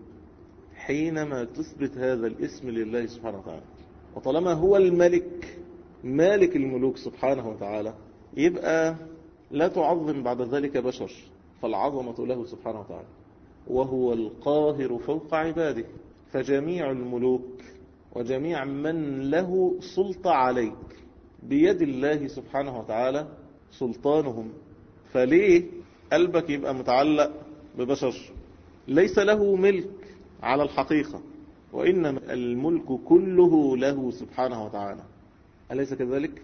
A: حينما تثبت هذا الاسم لله سبحانه وتعالى. وطالما هو الملك مالك الملوك سبحانه وتعالى، يبقى لا تعظم بعد ذلك بشر، فالعظمة له سبحانه وتعالى، وهو القاهر فوق عباده. فجميع الملوك وجميع من له سلطة عليك بيد الله سبحانه وتعالى سلطانهم. فليه قلبك يبقى متعلق ببشر ليس له ملك على الحقيقة، وإنما الملك كله له سبحانه وتعالى، أليس كذلك؟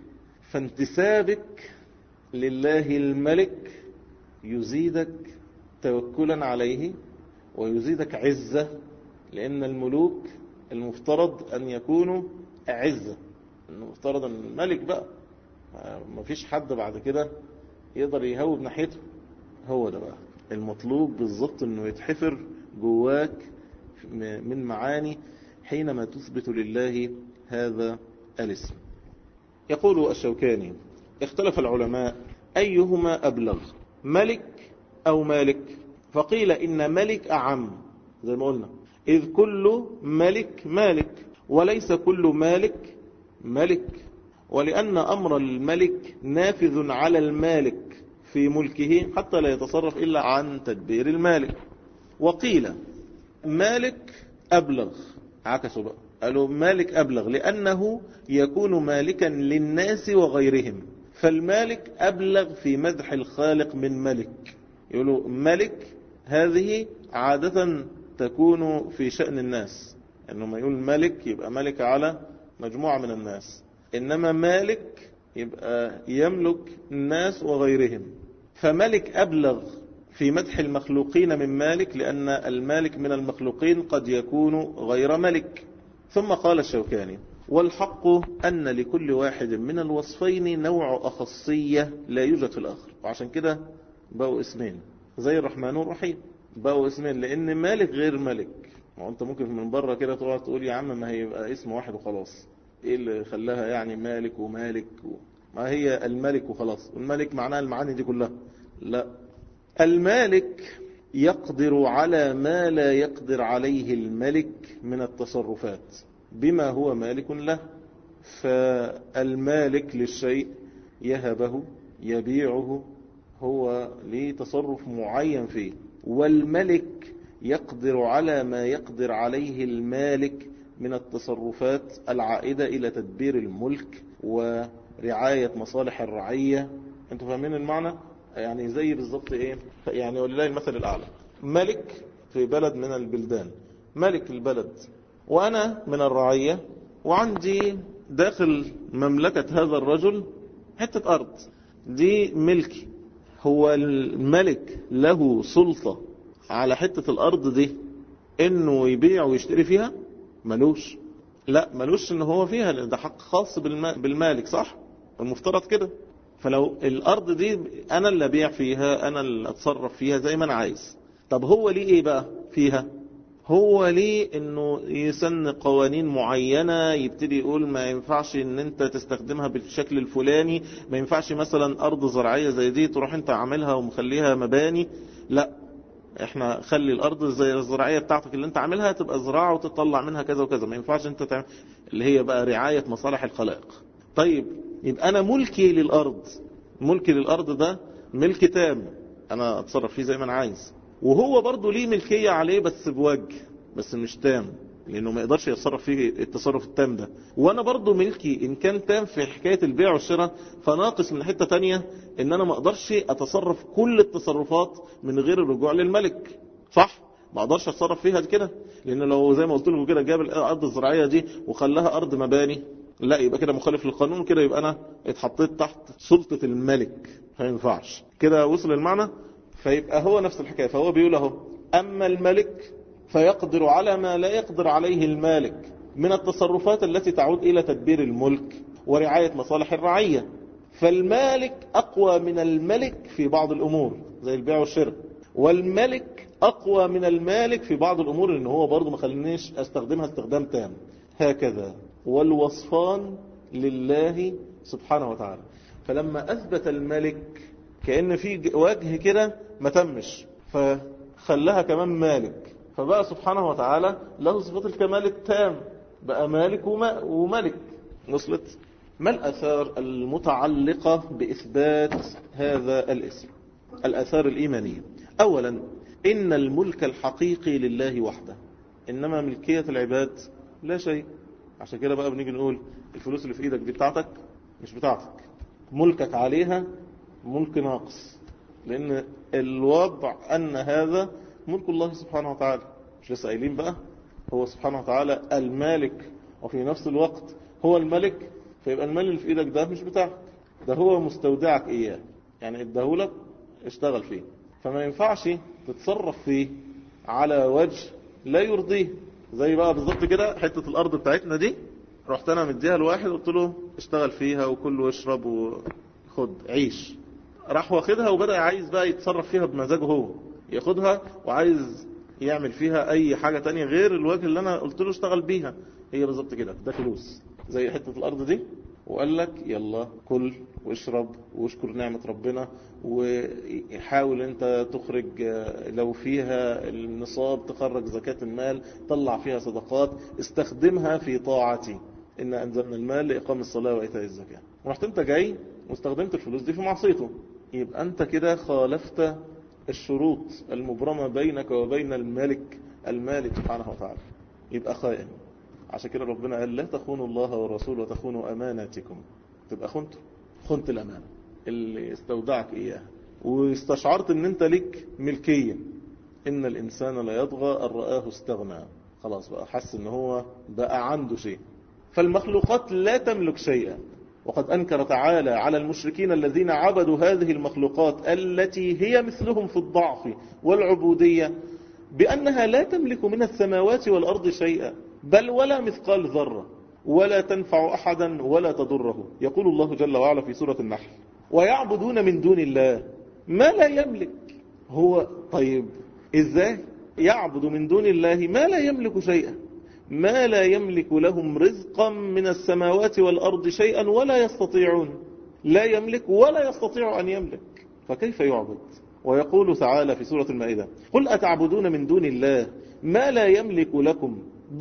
A: فانتسابك لله الملك يزيدك توكلا عليه ويزيدك عزة، لأن الملوك المفترض أن يكونوا عزة، المفترض أن الملك بقى ما فيش حد بعد كده يقدر يهوب ناحيته. هو ده بقى المطلوب بالضبط، أنه يتحفر جواك من معاني حينما تثبت لله هذا الاسم. يقول الشوكاني اختلف العلماء أيهما أبلغ، ملك أو مالك؟ فقيل إن ملك أعم، زي ما قلنا، إذ كل ملك مالك وليس كل مالك ملك، ولأن أمر الملك نافذ على المالك في ملكه حتى لا يتصرف إلا عن تدبير المالك. وقيل مالك أبلغ، عكسوا بقى، قالوا مالك أبلغ لأنه يكون مالكا للناس وغيرهم، فالمالك أبلغ في مدح الخالق من ملك. يقولوا ملك هذه عادة تكون في شأن الناس، إنه ما يقول ملك يبقى ملك على مجموعة من الناس، إنما مالك يبقى يملك الناس وغيرهم. فملك أبلغ في مدح المخلوقين من مالك، لأن المالك من المخلوقين قد يكون غير ملك. ثم قال الشوكاني والحق أن لكل واحد من الوصفين نوع أخصية لا يوجد في الآخر، وعشان كده بقوا اسمين، زي الرحمن والرحيم بقوا اسمين، لأن مالك غير ملك. وانت ممكن من بره كده تقعد تقول يا عم ما هيبقى اسم واحد وخلاص، ايه اللي خلاها يعني مالك ومالك و... ما هي الملك وخلاص، الملك معناها المعاني دي كلها. لا، المالك يقدر على ما لا يقدر عليه الملك من التصرفات بما هو مالك له. فالمالك للشيء يهبه يبيعه، هو ليه تصرف معين فيه، والملك يقدر على ما يقدر عليه المالك من التصرفات العائدة إلى تدبير الملك ورعاية مصالح الرعية. انتوا فاهمين المعنى؟ يعني زي بالضبط ايه، يعني ولله المثل الأعلى، ملك في بلد من البلدان، ملك البلد وأنا من الرعية، وعندي داخل مملكة هذا الرجل حتة أرض دي ملكي. هو الملك له سلطة على حتة الأرض دي إنه يبيع ويشتري فيها؟ ملوش. لا ملوش إنه هو فيها، لأن ده حق خاص بالمالك، صح؟ المفترض كده. فلو الأرض دي أنا اللي أبيع فيها، أنا اللي أتصرف فيها زي ما أنا عايز. طب هو ليه إيه بقى فيها؟ هو ليه إنه يسن قوانين معينة، يبتدي يقول ما ينفعش إن أنت تستخدمها بالشكل الفلاني، ما ينفعش مثلا أرض زراعية زي دي تروح أنت عاملها ومخليها مباني، لا احنا خلي الأرض زي الزراعية بتاعتك اللي أنت عاملها تبقى زراعة وتطلع منها كذا وكذا، ما ينفعش أنت تعمل اللي هي بقى رعاية مصالح الخلائق. طيب يبقى أنا ملكي للأرض، ملكي للأرض ده ملك تام، أنا أتصرف فيه زي ما أنا عايز، وهو برضو ليه ملكية عليه بس بوجه، بس مش تام، لأنه ما يقدرش يتصرف فيه التصرف التام ده. وأنا برضو ملكي إن كان تام في حكاية البيع والشراء، فناقص من حتة تانية إن أنا ما أقدرش أتصرف كل التصرفات من غير الرجوع للملك، صح؟ ما أقدرش أتصرف فيها كده، لأن لو زي ما قلت لكم كده جاب الأرض الزراعية دي وخلاها أرض مباني، لا يبقى كده مخالف للقانون، كده يبقى أنا اتحطيت تحت سلطة الملك، ما ينفعش كده. وصل المعنى؟ فيبقى هو نفس الحكاية. فهو بيقول اهو أما الملك فيقدر على ما لا يقدر عليه المالك من التصرفات التي تعود إلى تدبير الملك ورعاية مصالح الرعية. فالمالك أقوى من الملك في بعض الأمور زي البيع والشراء، والملك أقوى من المالك في بعض الأمور، إن هو برضو ما خلينيش أستخدمها استخدام تام. هكذا والوصفان لله سبحانه وتعالى. فلما أثبت الملك كأن في وجه كده ما تمش، فخلها كمان مالك، فبقى سبحانه وتعالى له صفات الكمال التام، بقى مالك وملك. وصلت؟ ما الآثار المتعلقة بإثبات هذا الاسم؟ الآثار الإيمانية. أولا، إن الملك الحقيقي لله وحده، إنما ملكية العباد لا شيء. عشان كده بقى بنيجي نقول الفلوس اللي في إيدك دي بتاعتك؟ مش بتاعتك. ملكك عليها ملك ناقص، لأن الوضع أن هذا ملك الله سبحانه وتعالى. مش لسه قايلين بقى هو سبحانه وتعالى المالك وفي نفس الوقت هو الملك، فيبقى المال اللي في إيدك ده مش بتاعك، ده هو مستودعك إياه، يعني اداهولك اشتغل فيه، فما ينفعش تتصرف فيه على وجه لا يرضيه. زي بقى بالظبط كده حتة الأرض بتاعتنا دي، رحت أنا مديها لواحد قلت له اشتغل فيها وكل واشرب وخد عيش، راح واخدها وبدأ عايز بقى يتصرف فيها بمزاجه، هو ياخدها وعايز يعمل فيها أي حاجة تانية غير الوجه اللي أنا قلت له اشتغل بيها. هي بالظبط كده، ده فلوس زي حتة الأرض دي، وقال لك يلا كل واشرب واشكر نعمة ربنا، وحاول انت تخرج لو فيها النصاب تخرج زكاة المال، طلع فيها صدقات، استخدمها في طاعتي، إن أنزلنا المال لإقام الصلاة وإيتاء الزكاة. ورحت انت جاي واستخدمت الفلوس دي في معصيته، يبقى انت كده خالفت الشروط المبرمة بينك وبين الملك المالك سبحانه وتعالى، يبقى خائن. عشان كده ربنا قال لا تخونوا الله والرسول وتخونوا أماناتكم، تبقى خنت خنت الأمانة اللي استودعك إياها، واستشعرت ان انت لك ملكية. إن الإنسان لا يطغى أن رآه استغنى، خلاص بقى حس ان هو بقى عنده شيء. فالمخلوقات لا تملك شيئا، وقد أنكر تعالى على المشركين الذين عبدوا هذه المخلوقات التي هي مثلهم في الضعف والعبودية بأنها لا تملك من السماوات والأرض شيئا، بل ولا مثقال ذرة، ولا تنفع أحدا ولا تضره. يقول الله جل وعلا في سورة النحل ويعبدون من دون الله ما لا يملك. هو طيب إزاي يعبد من دون الله ما لا يملك شيئا؟ ما لا يملك لهم رزقا من السماوات والأرض شيئا ولا يستطيعون، لا يملك ولا يستطيع أن يملك، فكيف يعبد؟ ويقول تعالى في سورة المائدة قل أتعبدون من دون الله ما لا يملك لكم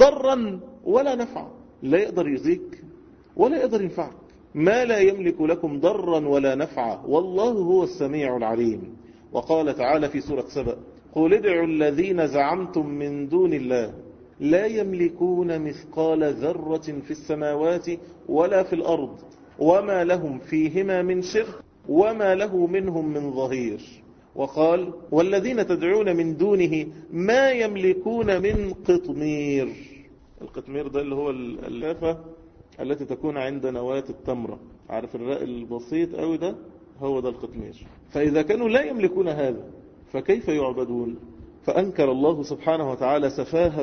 A: ضرا ولا نفعا، لا يقدر يزيك ولا يقدر ينفعك، ما لا يملك لكم ضرا ولا نفعا والله هو السميع العليم. وقال تعالى في سورة سبأ قل ادعوا الذين زعمتم من دون الله لا يملكون مثقال ذرة في السماوات ولا في الأرض وما لهم فيهما من شرك وما له منهم من ظهير. وقال والذين تدعون من دونه ما يملكون من قطمير. القطمير ده اللي هو اللافة التي تكون عند نواة التمرة، عارف الرأي البسيط قوي ده، هو ده القطمير. فإذا كانوا لا يملكون هذا فكيف يعبدون؟ فأنكر الله سبحانه وتعالى سفاهة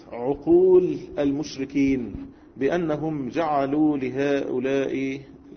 A: عقول المشركين بأنهم جعلوا لهؤلاء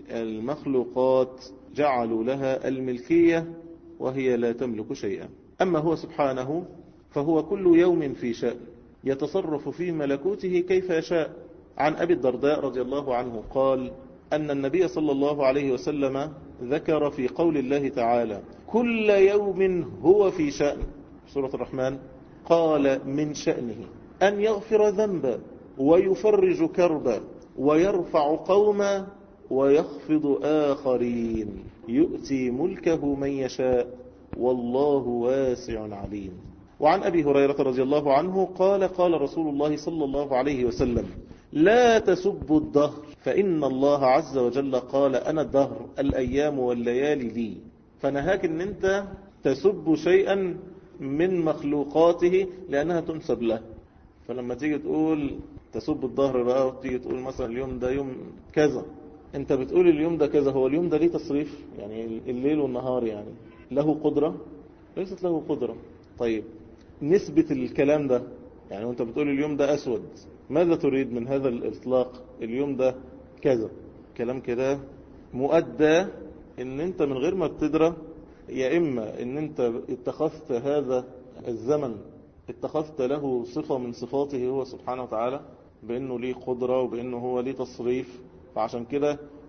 A: المخلوقات جعلوا لها الملكية وهي لا تملك شيئا. أما هو سبحانه فهو كل يوم في شأن يتصرف في ملكوته كيف يشاء. عن أبي الدرداء رضي الله عنه قال أن النبي صلى الله عليه وسلم ذكر في قول الله تعالى كل يوم هو في شأن سورة الرحمن، قال من شأنه أن يغفر ذنبا ويفرج كربا ويرفع قوما ويخفض آخرين يؤتي ملكه من يشاء والله واسع عليم. وعن أبي هريرة رضي الله عنه قال قال رسول الله صلى الله عليه وسلم لا تسبوا الدهر فإن الله عز وجل قال أنا الدهر الأيام والليالي لي. فنهاك أن أنت تسب شيئا من مخلوقاته لأنها تنسب له. فلما تيجي تقول تسب الدهر بقى وتيجي تقول مثلا اليوم ده يوم كذا، انت بتقول اليوم ده كذا، هو اليوم ده ليه تصريف؟ يعني الليل والنهار يعني له قدرة؟ ليست له قدرة. طيب نسبة الكلام ده يعني وانت بتقول اليوم ده أسود، ماذا تريد من هذا الإطلاق؟ اليوم ده كذا، كلام كده مؤدى ان انت من غير ما بتدرى، يا إما ان انت اتخذت هذا الزمن اتخذت له صفة من صفاته هو سبحانه وتعالى بأنه ليه قدرة وبأنه هو ليه تصريف، فعشان كده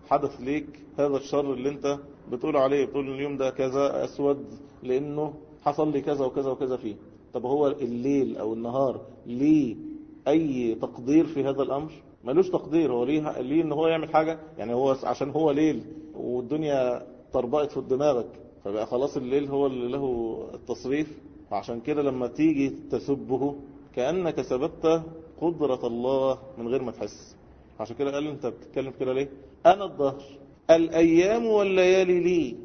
A: حدث ليك هذا الشر اللي انت بتقول عليه، بتقول اليوم ده كذا أسود لأنه حصل لي كذا وكذا وكذا فيه. طب هو الليل أو النهار ليه أي تقدير في هذا الأمر؟ ملوش تقدير. هو ليه, ليه إن هو يعمل حاجة؟ يعني هو عشان هو ليل والدنيا طربقت في دماغك فبقى خلاص الليل هو اللي له التصريف. عشان كده لما تيجي تسبه كأنك سببت قدرة الله من غير ما تحس. عشان كده قال انت بتتكلم كده ليه؟ أنا الظهر الأيام والليالي لي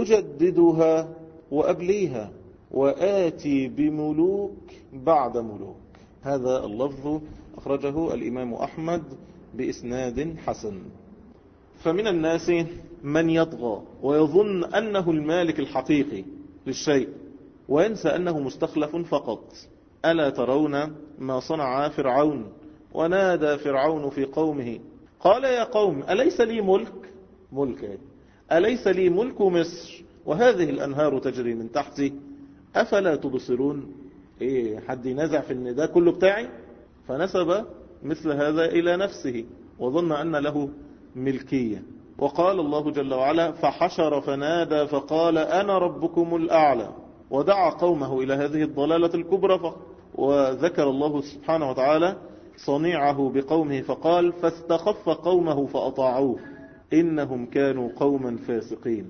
A: أجددها وأبليها وآتي بملوك بعد ملوك. هذا اللفظ أخرجه الإمام أحمد بإسناد حسن. فمن الناس من يطغى ويظن أنه المالك الحقيقي للشيء وينسى أنه مستخلف فقط. ألا ترون ما صنع فرعون؟ ونادى فرعون في قومه قال يا قوم أليس لي ملك ملك أليس لي ملك مصر وهذه الأنهار تجري من تحتي أفلا تبصرون؟ إيه حد ينازع في ان ده كله بتاعي؟ فنسب مثل هذا إلى نفسه وظن أن له ملكية. وقال الله جل وعلا فحشر فنادى فقال أنا ربكم الأعلى ودعا قومه إلى هذه الضلالة الكبرى. وذكر الله سبحانه وتعالى صنيعه بقومه فقال فاستخف قومه فأطاعوه إنهم كانوا قوما فاسقين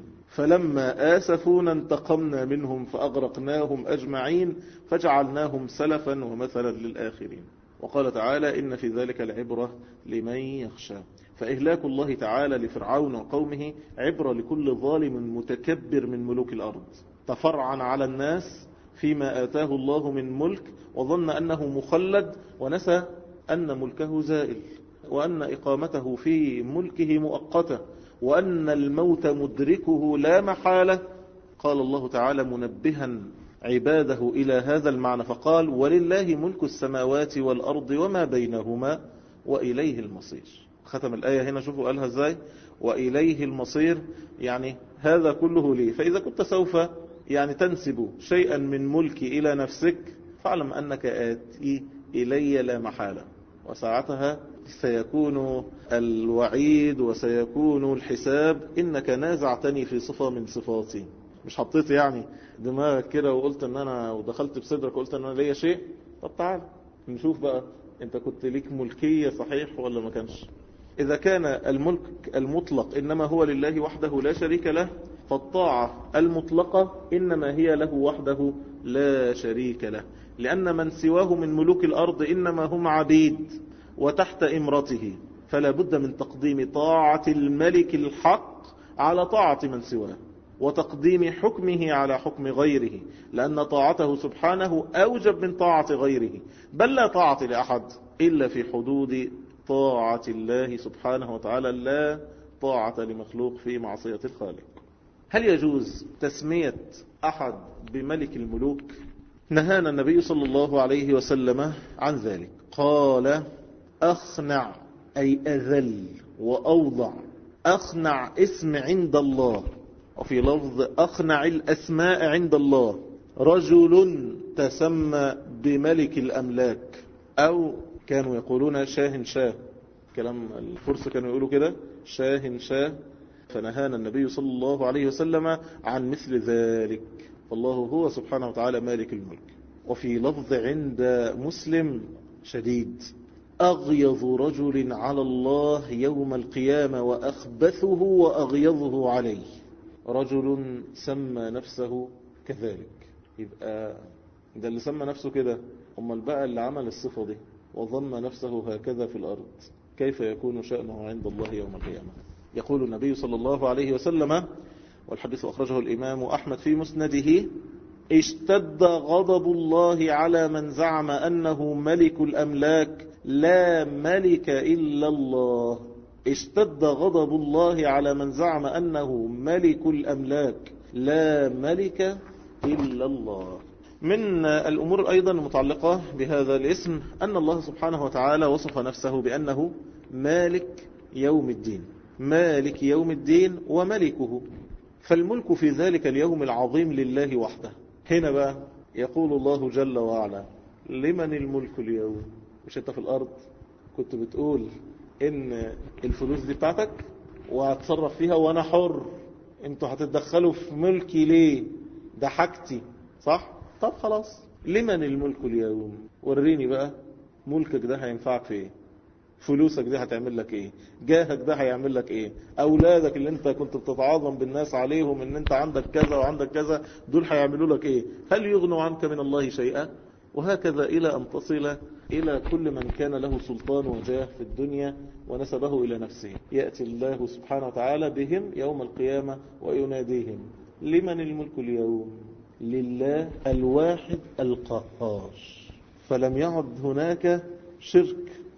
A: فلما آسفونا انتقمنا منهم فأغرقناهم أجمعين فجعلناهم سلفا ومثلا للآخرين. وقال تعالى إن في ذلك العبرة لمن يخشى. فإهلاك الله تعالى لفرعون وقومه عبرة لكل ظالم متكبر من ملوك الأرض تفرعا على الناس فيما آتاه الله من ملك وظن أنه مخلد ونسى أن ملكه زائل وأن إقامته في ملكه مؤقتة وأن الموت مدركه لا محالة. قال الله تعالى منبها عباده إلى هذا المعنى فقال ولله ملك السماوات والأرض وما بينهما وإليه المصير. ختم الآية هنا شوفوا قالها ازاي وإليه المصير، يعني هذا كله لي. فإذا كنت سوف يعني تنسب شيئا من ملكي إلى نفسك فاعلم أنك آتي إلي لا محالة وساعتها سيكون الوعيد وسيكون الحساب إنك نازعتني في صفة من صفاتي. مش حطيت يعني دماغك كده وقلت ان انا ودخلت بصدرك وقلت ان انا ليا شيء. طب تعال نشوف بقى انت كنت ليك ملكية صحيح ولا ما كانش. اذا كان الملك المطلق انما هو لله وحده لا شريك له فالطاعة المطلقة انما هي له وحده لا شريك له، لان من سواه من ملوك الارض انما هم عبيد وتحت امرته، فلا بد من تقديم طاعة الملك الحق على طاعة من سواه وتقديم حكمه على حكم غيره، لأن طاعته سبحانه أوجب من طاعة غيره، بل لا طاعة لأحد إلا في حدود طاعة الله سبحانه وتعالى، لا طاعة لمخلوق في معصية الخالق. هل يجوز تسمية أحد بملك الملوك؟ نهانا النبي صلى الله عليه وسلم عن ذلك. قال أخنع أي أذل وأوضع. أخنع اسم عند الله، وفي لفظ أخنع الأسماء عند الله رجل تسمى بملك الأملاك، أو كانوا يقولون شاه شاه، كلام الفرس كانوا يقولوا كده شاه شاه. فنهانا النبي صلى الله عليه وسلم عن مثل ذلك، فالله هو سبحانه وتعالى مالك الملك. وفي لفظ عند مسلم شديد أغيظ رجل على الله يوم القيامة وأخبثه وأغيظه عليه رجل سمى نفسه كذلك. يبقى ده اللي سمى نفسه كده، أما البقى اللي عمل الصفة دي وظن نفسه هكذا في الأرض كيف يكون شأنه عند الله يوم القيامة؟ يقول النبي صلى الله عليه وسلم، والحديث أخرجه الإمام أحمد في مسنده: اشتد غضب الله على من زعم أنه ملك الأملاك لا ملك إلا الله. اشتد غضب الله على من زعم أنه ملك الأملاك لا ملك إلا الله. من الأمور أيضا المتعلقة بهذا الاسم أن الله سبحانه وتعالى وصف نفسه بأنه مالك يوم الدين، مالك يوم الدين وملكه، فالملك في ذلك اليوم العظيم لله وحده. هنا بقى يقول الله جل وعلا: لمن الملك اليوم؟ مش انت في الأرض كنت بتقول إن الفلوس دي بتاعتك وهتصرف فيها وأنا حر، انتوا هتتدخلوا في ملكي ليه؟ ده حاجتي، صح؟ طب خلاص، لمن الملك اليوم؟ وريني بقى ملكك ده هينفعك في ايه؟ فلوسك دي هتعمل لك ايه؟ جاهك ده هيعمل لك ايه؟ اولادك اللي انت كنت بتتعاظم بالناس عليهم ان انت عندك كذا وعندك كذا، دول هيعملوا لك ايه؟ هل يغنوا عنك من الله شيئا؟ وهكذا الى ان تصل الى كل من كان له سلطان وجاه في الدنيا ونسبه الى نفسه. يأتي الله سبحانه وتعالى بهم يوم القيامة ويناديهم: لمن الملك اليوم؟ لله الواحد القهار. فلم يعد هناك شرك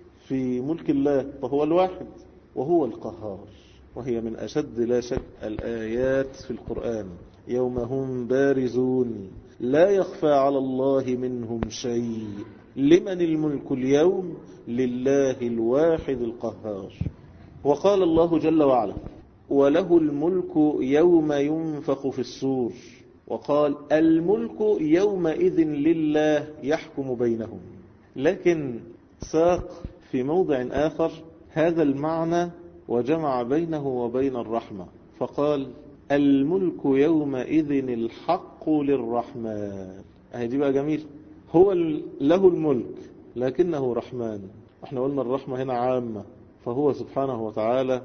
A: في ملك الله، فهو الواحد وهو القهار. وهي من أشد لا شك الآيات في القرآن: يوم هم بارزون لا يخفى على الله منهم شيء لمن الملك اليوم؟ لله الواحد القهار. وقال الله جل وعلا: وله الملك يوم ينفخ في الصور. وقال: الملك يومئذ لله يحكم بينهم. لكن ساق في موضع آخر هذا المعنى وجمع بينه وبين الرحمة، فقال: الملك يومئذ الحق للرحمن. اهي دي بقى جميل، هو له الملك لكنه رحمن. احنا قلنا الرحمة هنا عامة، فهو سبحانه وتعالى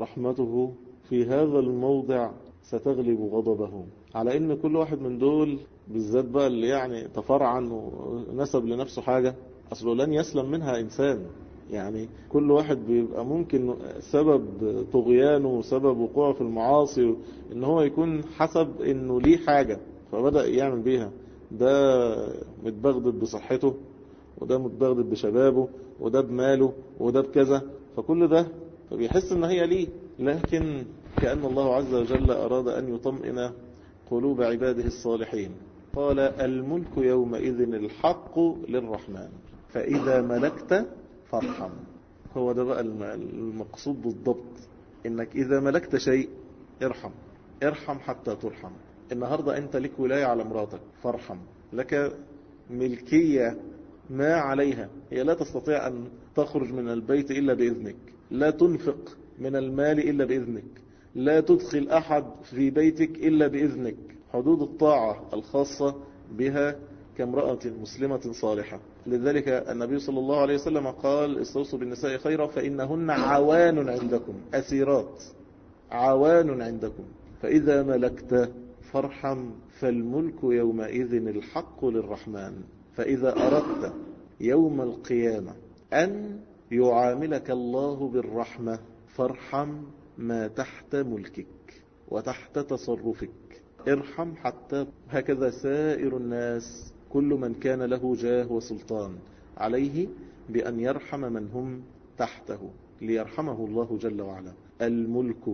A: رحمته في هذا الموضع ستغلب غضبه على ان كل واحد من دول، بالذات بقى اللي يعني تفرعن ونسب لنفسه حاجة، اصله لن يسلم منها انسان. يعني كل واحد بيبقى ممكن سبب طغيانه وسبب وقوعه في المعاصي ان هو يكون حسب انه ليه حاجة فبدأ يعمل بيها. ده متبغدد بصحته، وده متبغدد بشبابه، وده بماله، وده بكذا، فكل ده فبيحس ان هي ليه. لكن كأن الله عز وجل أراد أن يطمئن قلوب عباده الصالحين. قال: الملك يومئذ الحق للرحمن فإذا ملكت فارحم. هو ده بقى المقصود بالضبط، إنك إذا ملكت شيء ارحم، ارحم حتى ترحم. النهاردة أنت لك ولاية على مراتك، فارحم. لك ملكية ما عليها، هي لا تستطيع أن تخرج من البيت إلا بإذنك، لا تنفق من المال إلا بإذنك، لا تدخل أحد في بيتك إلا بإذنك. حدود الطاعة الخاصة بها كامرأة مسلمة صالحة. لذلك النبي صلى الله عليه وسلم قال: استوصوا بالنساء خيرا فإنهن عوان عندكم، أسيرات، عوان عندكم. فإذا ملكت فارحم، فالملك يومئذ الحق للرحمن. فإذا أردت يوم القيامة أن يعاملك الله بالرحمة فارحم ما تحت ملكك وتحت تصرفك. ارحم حتى هكذا سائر الناس، كل من كان له جاه وسلطان عليه بأن يرحم من هم تحته ليرحمه الله جل وعلا. الملك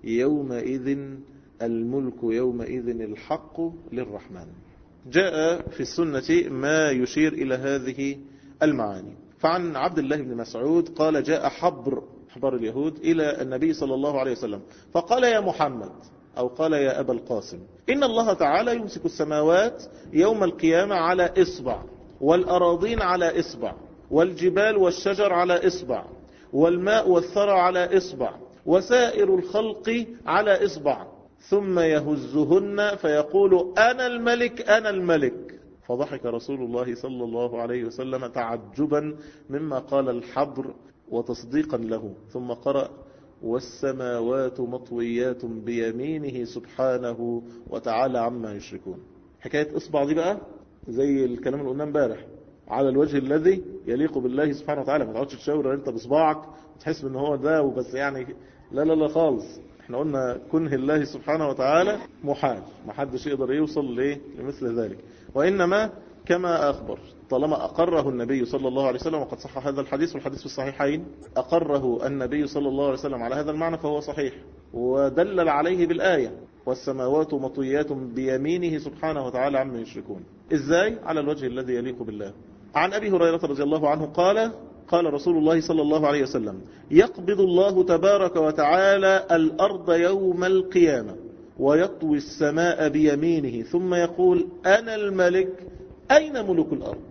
A: يومئذ الملك يومئذ الحق للرحمن. جاء في السنة ما يشير إلى هذه المعاني. فعن عبد الله بن مسعود قال: جاء حبر حبر اليهود إلى النبي صلى الله عليه وسلم فقال: يا محمد، أو قال: يا أبا القاسم، إن الله تعالى يمسك السماوات يوم القيامة على إصبع، والأراضين على إصبع، والجبال والشجر على إصبع، والماء والثرى على إصبع، وسائر الخلق على إصبع، ثم يهزهن فيقول: أنا الملك أنا الملك. فضحك رسول الله صلى الله عليه وسلم تعجبا مما قال الحبر وتصديقا له، ثم قرأ: والسماوات مطويات بيمينه سبحانه وتعالى عما يشركون. حكاية إصبع دي بقى زي الكلام اللي قلنا امبارح، على الوجه الذي يليق بالله سبحانه وتعالى. ما تقعدش تشاور انت بصباعك وتحس ان هو ده وبس، يعني لا لا لا خالص. احنا قلنا كنه الله سبحانه وتعالى محال، ما حدش يقدر يوصل ليه لمثل ذلك. وإنما كما أخبر، طالما أقره النبي صلى الله عليه وسلم، وقد صح هذا الحديث والحديث في الصحيحين، أقره النبي صلى الله عليه وسلم على هذا المعنى فهو صحيح، ودلل عليه بالآية: والسماوات مطويات بيمينه سبحانه وتعالى عما يشركون. إزاي؟ على الوجه الذي يليق بالله. عن أبي هريرة رضي الله عنه قال: قال رسول الله صلى الله عليه وسلم: يقبض الله تبارك وتعالى الأرض يوم القيامة ويطوي السماء بيمينه ثم يقول: أنا الملك أين ملك الأرض؟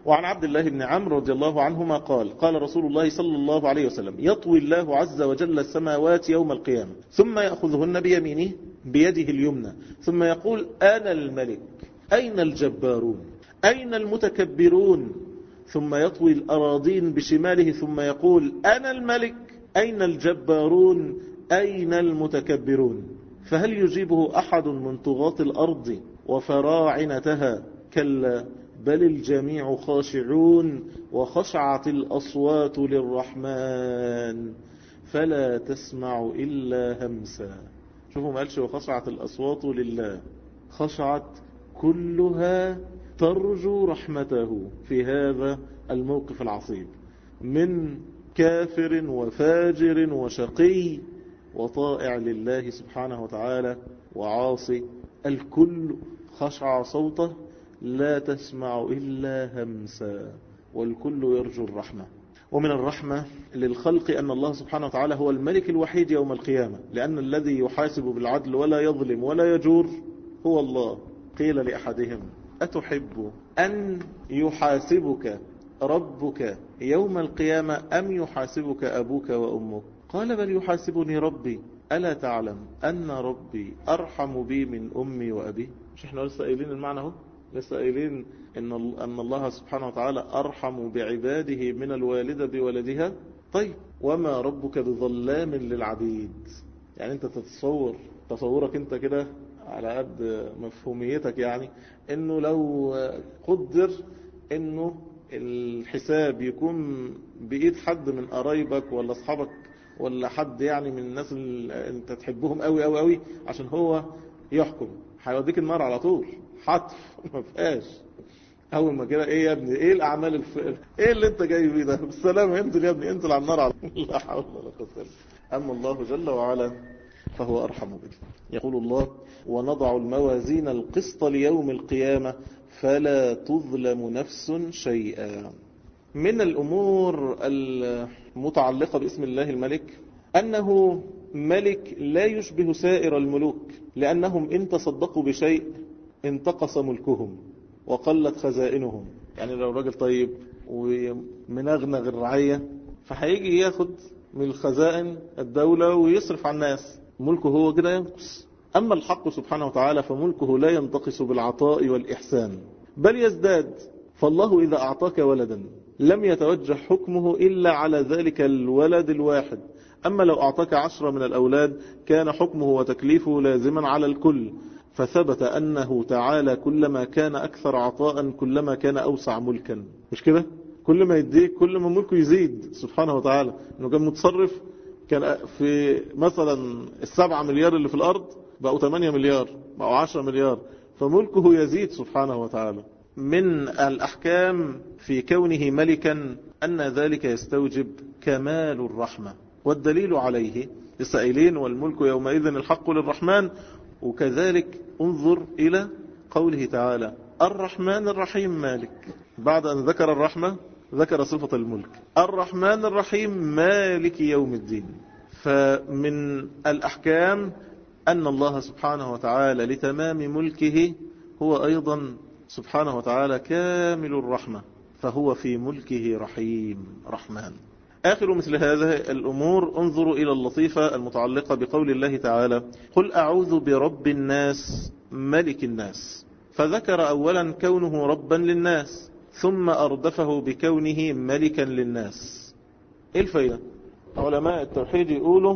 A: وعن عبد الله بن عمرو رضي الله عنهما قال قال رسول الله صلى الله عليه وسلم يطوي الله عز وجل السماوات يوم القيامة ثم يأخذهن بيمينه بيده اليمنى ثم يقول أنا الملك أين الجبارون أين المتكبرون ثم يطوي الأراضين بشماله ثم يقول أنا الملك أين الجبارون أين المتكبرون فهل يجيبه أحد من طغاة الأرض وفراعنتها كلا بل الجميع خاشعون وخشعت الأصوات للرحمن فلا تسمع إلا همسا. شوفوا ما قالش وخشعت الأصوات لله، خشعت كلها ترجو رحمته في هذا الموقف العصيب من كافر وفاجر وشقي وطائع لله سبحانه وتعالى وعاصي، الكل خشع صوته لا تسمع إلا همسا والكل يرجو الرحمة. ومن الرحمة للخلق أن الله سبحانه وتعالى هو الملك الوحيد يوم القيامة، لأن الذي يحاسب بالعدل ولا يظلم ولا يجور هو الله. قيل لأحدهم أتحب أن يحاسبك ربك يوم القيامة أم يحاسبك أبوك وأمك؟ قال بل يحاسبني ربي، ألا تعلم أن ربي أرحم بي من أمي وأبي؟ مش احنا لسه قايلين المعنى اهو، لسه قايلين إن أن الله سبحانه وتعالى أرحم بعباده من الوالدة بولدها. طيب وما ربك بظلام للعبيد؟ يعني أنت تتصور تصورك أنت كده على قد مفهوميتك، يعني إنه لو قدر إنه الحساب يكون بإيد حد من قرايبك ولا أصحابك ولا حد يعني من الناس اللي أنت تحبهم قوي قوي قوي عشان هو يحكم، هيوديك النار على طول حتف ما فيهاش. اول ما كده ايه يا ابني ايه الاعمال الفقر ايه اللي انت جاي بيه ده بالسلام، انزل يا ابني انزل على النار على لا حول ولا قوه الا بالله. اما الله جل وعلا فهو ارحم بك. يقول الله ونضع الموازين القسط ليوم القيامه فلا تظلم نفس شيئا. من الامور المتعلقه باسم الله الملك انه ملك لا يشبه سائر الملوك، لانهم ان تصدقوا بشيء انتقص ملكهم وقلت خزائنهم. يعني لو راجل طيب ومنغنغ الرعية فهيجي ياخد من الخزائن الدولة ويصرف على الناس، ملكه هو كده ينقص. أما الحق سبحانه وتعالى فملكه لا ينتقص بالعطاء والإحسان بل يزداد. فالله إذا أعطاك ولدا لم يتوجه حكمه إلا على ذلك الولد الواحد، أما لو أعطاك عشرة من الأولاد كان حكمه وتكليفه لازما على الكل. فثبت أنه تعالى كلما كان أكثر عطاء كلما كان أوسع ملكا. مش كده؟ كل ما يديك كل ما ملكه يزيد سبحانه وتعالى. إنه كان متصرف كان في مثلا السبعة مليار اللي في الأرض بقوا ثمانية مليار بقوا عشرة مليار، فملكه يزيد سبحانه وتعالى. من الأحكام في كونه ملكا أن ذلك يستوجب كمال الرحمة، والدليل عليه السائلين والملك يومئذ الحق للرحمن. وكذلك انظر إلى قوله تعالى الرحمن الرحيم مالك، بعد أن ذكر الرحمة ذكر صفة الملك. الرحمن الرحيم مالك يوم الدين. فمن الأحكام أن الله سبحانه وتعالى لتمام ملكه هو أيضا سبحانه وتعالى كامل الرحمة، فهو في ملكه رحيم رحمن. آخر مثل هذه الأمور انظروا إلى اللطيفة المتعلقة بقول الله تعالى قل أعوذ برب الناس ملك الناس، فذكر أولا كونه ربا للناس ثم أردفه بكونه ملكا للناس. إيه الفائدة؟ علماء التوحيد يقولوا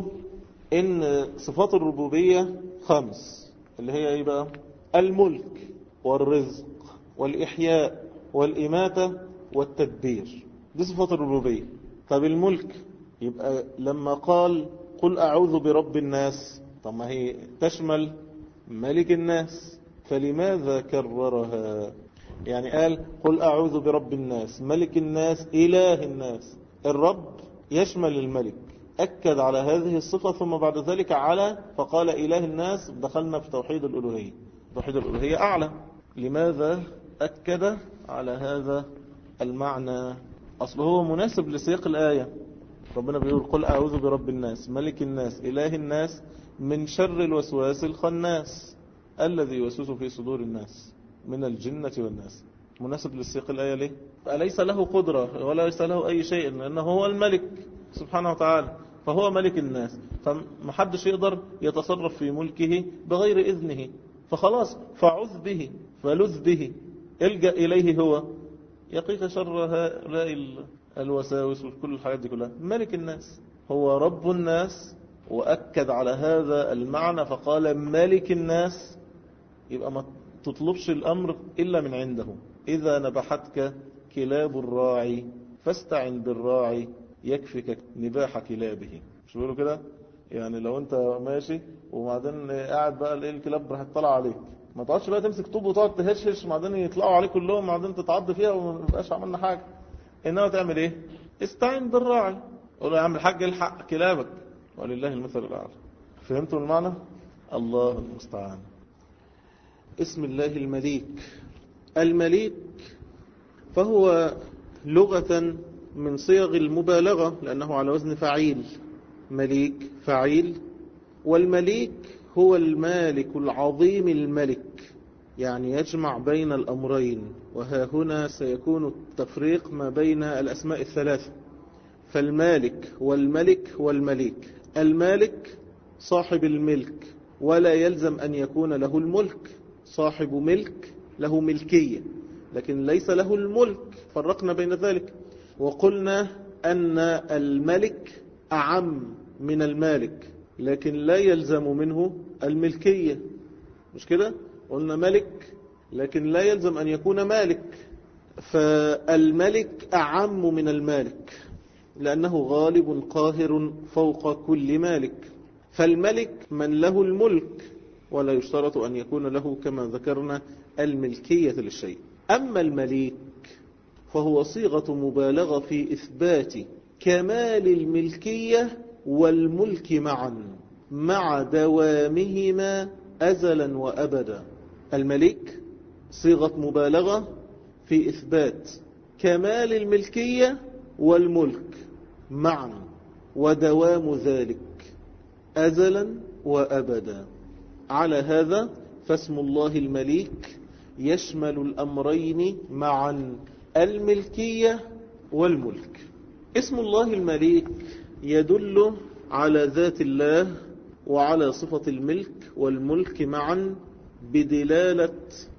A: إن صفات الربوبية خمس، اللي هي إيه بقى؟ الملك والرزق والإحياء والإماتة والتدبير، دي صفات الربوبية. طب الملك يبقى لما قال قل أعوذ برب الناس، طب ما هي تشمل ملك الناس، فلماذا كررها؟ يعني قال قل أعوذ برب الناس ملك الناس إله الناس، الرب يشمل الملك، أكد على هذه الصفة ثم بعد ذلك على فقال إله الناس. دخلنا في توحيد الألوهية، توحيد الألوهية أعلى. لماذا أكد على هذا المعنى؟ أصله هو مناسب لسياق الآية. ربنا بيقول قل أعوذ برب الناس ملك الناس إله الناس من شر الوسواس الخناس الذي يوسوس في صدور الناس من الجنة والناس. مناسب لسياق الآية ليه؟ فليس له قدرة ولا ليس له أي شيء، لأنه هو الملك سبحانه وتعالى، فهو ملك الناس، فمحدش يقدر يتصرف في ملكه بغير إذنه، فخلاص فعذ به فلذ به، الجأ إليه هو يقيك شر هؤلاء الوساوس وكل الحاجات دي كلها. ملك الناس هو رب الناس، وأكد على هذا المعنى فقال ملك الناس، يبقى ما تطلبش الأمر إلا من عنده. إذا نبحتك كلاب الراعي فاستعن بالراعي يكفك نباح كلابه. مش بيقولوا كده؟ يعني لو انت ماشي وبعدين قاعد بقى الايه الكلاب راح تطلع عليك، ما تقعدش بقى تمسك طوب وتقعد تهشش وبعدين يطلعوا عليك كلهم وبعدين تتعض فيها وما نبقاش عملنا حاجه. انما تعمل ايه؟ استعين بالراعي، قول له يا عم الحاج الحق كلابك ولله المثل الاعلى. فهمتوا المعنى؟ الله المستعان. اسم الله المليك. المليك فهو لغة من صيغ المبالغة، لأنه على وزن فعيل، مليك فعيل. والمليك هو المالك العظيم الملك، يعني يجمع بين الأمرين. وها هنا سيكون التفريق ما بين الأسماء الثلاثة، فالمالك والملك والمليك. المالك صاحب الملك، ولا يلزم أن يكون له الملك. صاحب ملك له ملكية لكن ليس له الملك، فرقنا بين ذلك. وقلنا أن الملك أعم من المالك لكن لا يلزم منه الملكية، مش كده؟ قلنا ملك لكن لا يلزم أن يكون مالك. فالملك أعم من المالك لأنه غالب قاهر فوق كل مالك. فالملك من له الملك، ولا يشترط أن يكون له كما ذكرنا الملكية للشيء. أما المليك فهو صيغة مبالغة في إثبات كمال الملكية والملك معا مع دوامهما أزلا وأبدا. الملك صيغة مبالغة في إثبات كمال الملكية والملك معا ودوام ذلك أزلا وأبدا. على هذا فاسم الله المليك يشمل الأمرين معا، الملكية والملك. اسم الله المليك يدل على ذات الله وعلى صفة الملك والملك معا بدلالة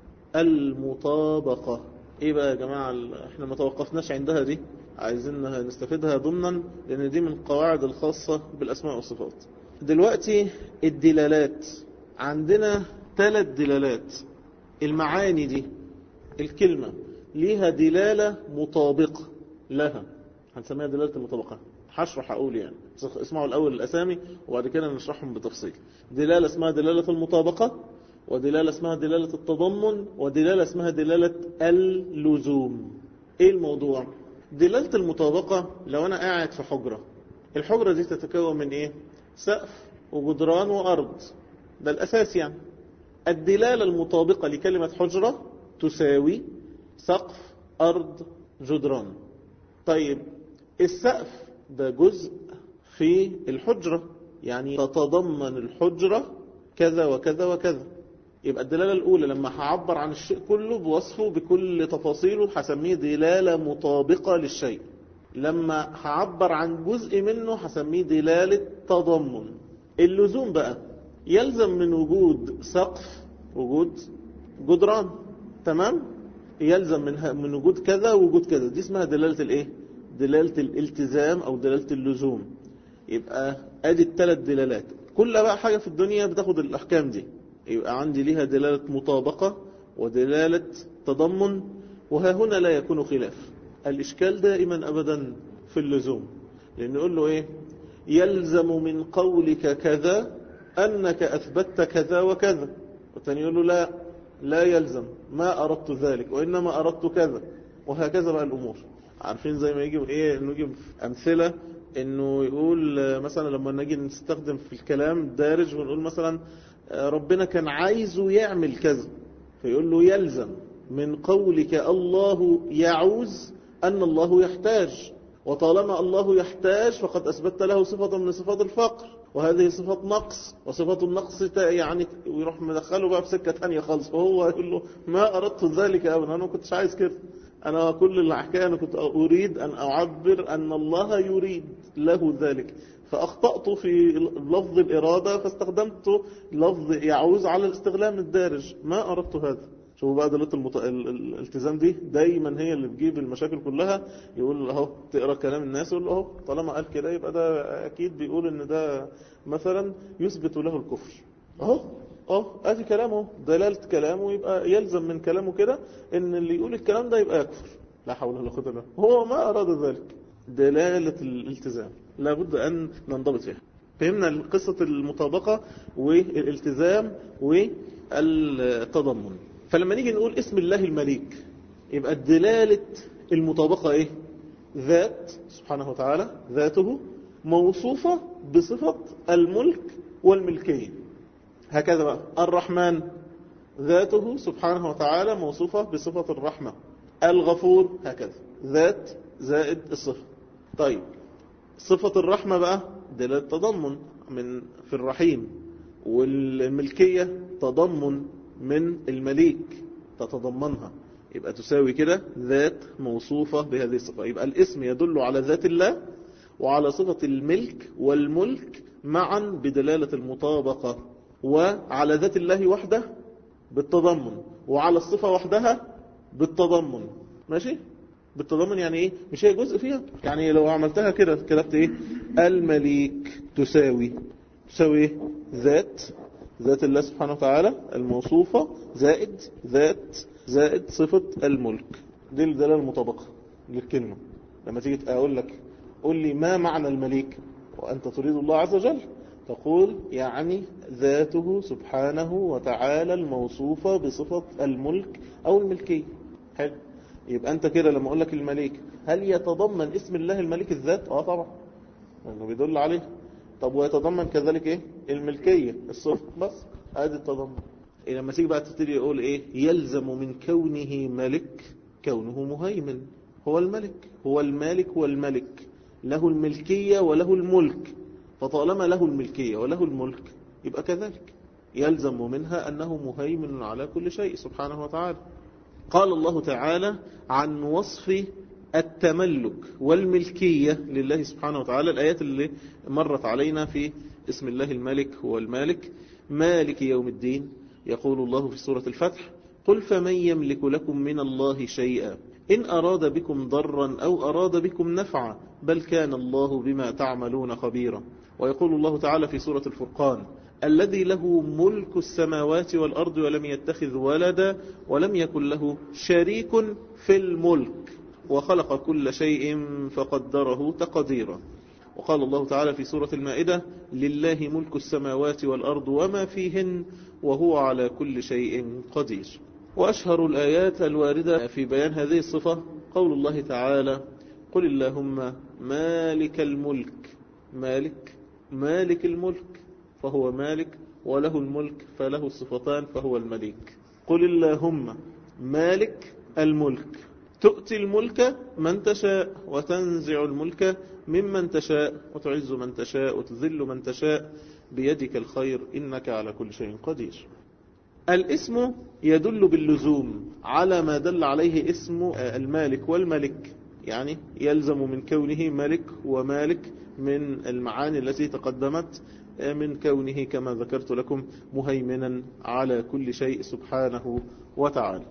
A: المطابقة. ايه بقى يا جماعة؟ احنا ما توقفناش عندها دي، عايزين نستفيدها ضمنا لان دي من القواعد الخاصة بالاسماء والصفات. دلوقتي الدلالات عندنا ثلاث دلالات. المعاني دي الكلمة ليها دلالة مطابقة لها، هنسميها دلالة المطابقة. هشرح أقول يعني اسمعوا الأول الأسامي وبعد كده نشرحهم بتفصيل. دلالة اسمها دلالة المطابقة، ودلالة اسمها دلالة التضمن، ودلالة اسمها دلالة اللزوم. ايه الموضوع؟ دلالة المطابقة لو أنا قاعد في حجرة، الحجرة دي تتكون من ايه؟ سقف وجدران وأرض، ده الأساس يعني. الدلالة المطابقة لكلمة حجرة تساوي سقف أرض جدران. طيب السقف ده جزء في الحجرة، يعني تتضمن الحجرة كذا وكذا وكذا. يبقى الدلالة الأولى لما هعبر عن الشيء كله بوصفه بكل تفاصيله هسميه دلالة مطابقة للشيء. لما هعبر عن جزء منه هسميه دلالة تضمن. اللزوم بقى يلزم من وجود سقف وجود جدران، تمام؟ يلزم من من وجود كذا ووجود كذا، دي اسمها دلالة الايه؟ دلالة الالتزام او دلالة اللزوم. يبقى ادي الثلاث دلالات. كل بقى حاجة في الدنيا بتاخد الاحكام دي. يبقى عندي ليها دلالة مطابقة ودلالة تضمن، وها هنا لا يكون خلاف. الاشكال دائما ابدا في اللزوم، لان نقول له ايه؟ يلزم من قولك كذا انك اثبتت كذا وكذا، والثاني يقول له لا لا يلزم، ما أردت ذلك وإنما أردت كذا، وهكذا بقى الأمور. عارفين زي ما يجي إيه، نجي أمثلة إنه يقول مثلا لما نجي نستخدم في الكلام دارج ونقول مثلا ربنا كان عايزه يعمل كذا، فيقول له يلزم من قولك الله يعوز أن الله يحتاج، وطالما الله يحتاج فقد أثبت له صفة من صفات الفقر، وهذه صفة نقص، وصفة النقص يعني ويروح مدخله بقى في سكة تانية خالص، وهو يقول له ما أردت ذلك أبدا، أنا ما كنتش عايز كده. أنا كل الحكاية أنا كنت أريد أن أعبر أن الله يريد له ذلك، فأخطأت في لفظ الإرادة فاستخدمت لفظ يعوز على الاستغلام الدارج، ما أردت هذا. شوفوا بقى دلالة المت... الالتزام دي دايما هي اللي بتجيب المشاكل كلها. يقول اهو تقرأ كلام الناس يقول اهو طالما قال كده يبقى ده أكيد بيقول إن ده مثلا يثبت له الكفر. اهو اهو ادي كلامه، دلالة كلامه يبقى يلزم من كلامه كده ان اللي يقول الكلام ده يبقى يكفر. لا حول ولا قوة الا بالله، هو ما اراد ذلك. دلالة الالتزام لابد ان ننضبط فيها. فهمنا قصة المطابقة والالتزام والتضمن. فلما نيجي نقول اسم الله المليك يبقى دلالة المطابقة ايه؟ ذات سبحانه وتعالى، ذاته موصوفة بصفة الملك والملكية. هكذا بقى الرحمن ذاته سبحانه وتعالى موصوفة بصفة الرحمة. الغفور هكذا ذات زائد الصفة. طيب صفة الرحمة بقى دلالة تضمن من في الرحيم، والملكية تضمن من المليك تتضمنها، يبقى تساوي كده ذات موصوفة بهذه الصفة. يبقى الاسم يدل على ذات الله وعلى صفة الملك والملك معا بدلالة المطابقة، وعلى ذات الله وحده بالتضمن، وعلى الصفة وحدها بالتضمن. ماشي؟ بالتضمن يعني ايه؟ مش هي جزء فيها. يعني لو عملتها كده كتبت ايه؟ المليك تساوي تساوي ايه؟ ذات ذات الله سبحانه وتعالى الموصوفة زائد ذات زائد صفة الملك. دي الدلالة المطابقة للكلمة. لما تيجي اقول لك قول لي ما معنى المليك وانت تريد الله عز وجل، تقول يعني ذاته سبحانه وتعالى الموصوفة بصفة الملك أو الملكية. حلو. يبقى أنت كده لما أقول لك المليك هل يتضمن اسم الله الملك الذات؟ آه طبعا لأنه بيدل عليه. طب ويتضمن كذلك إيه؟ الملكية الصفة. بس هذا التضمن. إيه لما تيجي بقى تبتدي يقول إيه؟ يلزم من كونه ملك كونه مهيمن. هو الملك هو المالك والملك له الملكية وله الملك، فطالما له الملكية وله الملك يبقى كذلك يلزم منها أنه مهيمن على كل شيء سبحانه وتعالى. قال الله تعالى عن وصف التملك والملكية لله سبحانه وتعالى، الآيات اللي مرت علينا في اسم الله الملك هو المالك. مالك يوم الدين، يقول الله في سورة الفتح قل فمن يملك لكم من الله شيئا إن أراد بكم ضرا أو أراد بكم نفعا بل كان الله بما تعملون خبيرا. ويقول الله تعالى في سورة الفرقان الذي له ملك السماوات والأرض ولم يتخذ ولدا ولم يكن له شريك في الملك وخلق كل شيء فقدره تقديرا. وقال الله تعالى في سورة المائدة لله ملك السماوات والأرض وما فيهن وهو على كل شيء قدير. وأشهر الآيات الواردة في بيان هذه الصفة قول الله تعالى قل اللهم مالك الملك. مالك مالك الملك فهو مالك وله الملك فله الصفتان فهو الملك. قل اللهم مالك الملك تؤتي الملك من تشاء وتنزع الملك ممن تشاء وتعز من تشاء وتذل من تشاء بيدك الخير إنك على كل شيء قدير. الاسم يدل باللزوم على ما دل عليه اسم المالك والملك، يعني يلزم من كونه ملك ومالك من المعاني التي تقدمت من كونه كما ذكرت لكم مهيمنا على كل شيء سبحانه وتعالى.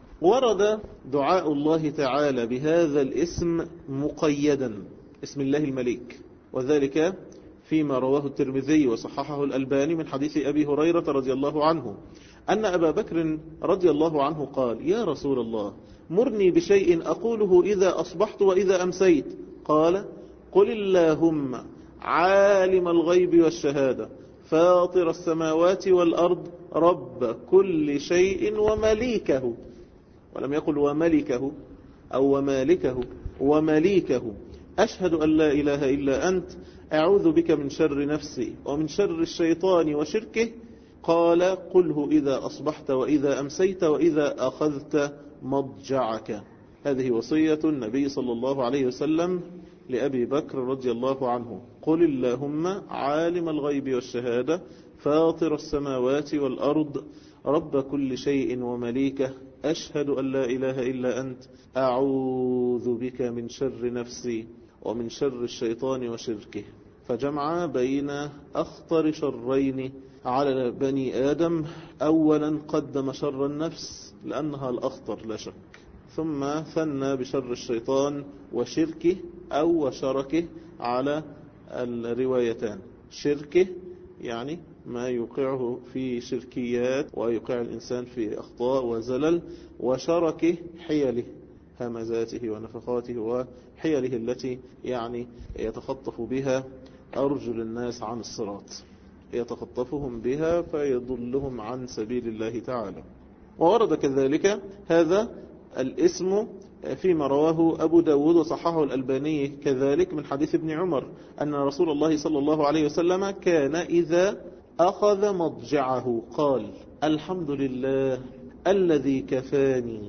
A: ورد دعاء الله تعالى بهذا الاسم مقيدا اسم الله المليك، وذلك فيما رواه الترمذي وصححه الألباني من حديث أبي هريرة رضي الله عنه أن أبا بكر رضي الله عنه قال يا رسول الله مرني بشيء أقوله إذا أصبحت وإذا أمسيت. قال قل اللهم عالم الغيب والشهادة فاطر السماوات والأرض رب كل شيء ومليكه، ولم يقل وملكه أو ومالكه ومليكه، أشهد أن لا إله إلا أنت أعوذ بك من شر نفسي ومن شر الشيطان وشركه. قال قله إذا أصبحت وإذا أمسيت وإذا أخذت مضجعك. هذه وصية النبي صلى الله عليه وسلم لأبي بكر رضي الله عنه. قل اللهم عالم الغيب والشهادة فاطر السماوات والأرض رب كل شيء ومليكه أشهد أن لا إله إلا أنت أعوذ بك من شر نفسي ومن شر الشيطان وشركه. فجمع بين أخطر شرين على بني آدم. أولا قدم شر النفس لأنها الأخطر لا شك، ثم ثنى بشر الشيطان وشركه أو وشركه على الروايتان. شركه يعني ما يوقعه في شركيات ويوقع الإنسان في أخطاء وزلل، وشركه حيله همزاته ونفخاته وحيله التي يعني يتخطف بها أرجل الناس عن الصراط، يتخطفهم بها فيضلهم عن سبيل الله تعالى. وورد كذلك هذا الاسم فيما رواه أبو داود وصححه الألباني كذلك من حديث ابن عمر أن رسول الله صلى الله عليه وسلم كان إذا أخذ مضجعه قال: الحمد لله الذي كفاني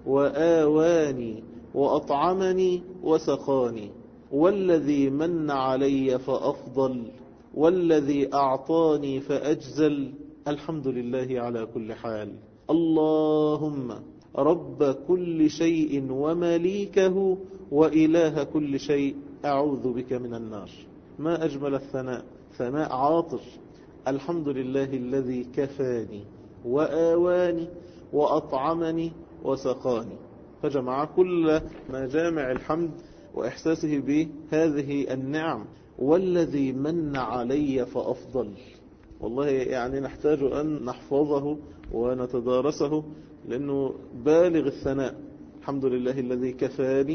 A: وآواني وأطعمني وسقاني، والذي من علي فأفضل، والذي أعطاني فأجزل، الحمد لله على كل حال. اللهم رب كل شيء ومليكه وإله كل شيء، أعوذ بك من النار. ما أجمل الثناء، ثناء عاطر. الحمد لله الذي كفاني وآواني وأطعمني وسقاني. فجمع كل مجامع الحمد وإحساسه بهذه النعم. والذي من علي فأفضل، والله يعني نحتاج أن نحفظه ونتدارسه لأنه بالغ الثناء. الحمد لله الذي كفاني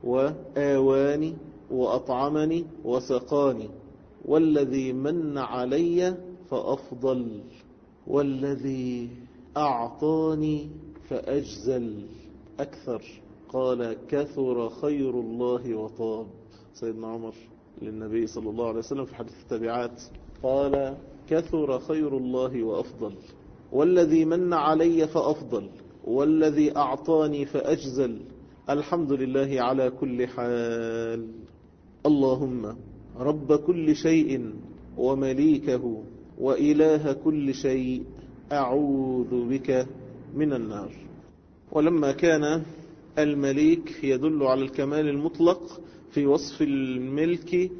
A: وآواني وأطعمني وسقاني، والذي من علي فأفضل، والذي أعطاني فأجزل أكثر. قال: كثر خير الله وطاب. سيدنا عمر للنبي صلى الله عليه وسلم في حديث التبعات قال: كثر خير الله وأفضل، والذي من علي فأفضل، والذي أعطاني فأجزل، الحمد لله على كل حال. اللهم رب كل شيء ومليكه وإله كل شيء، أعوذ بك من النار. ولما كان المليك يدل على الكمال المطلق في وصف الملك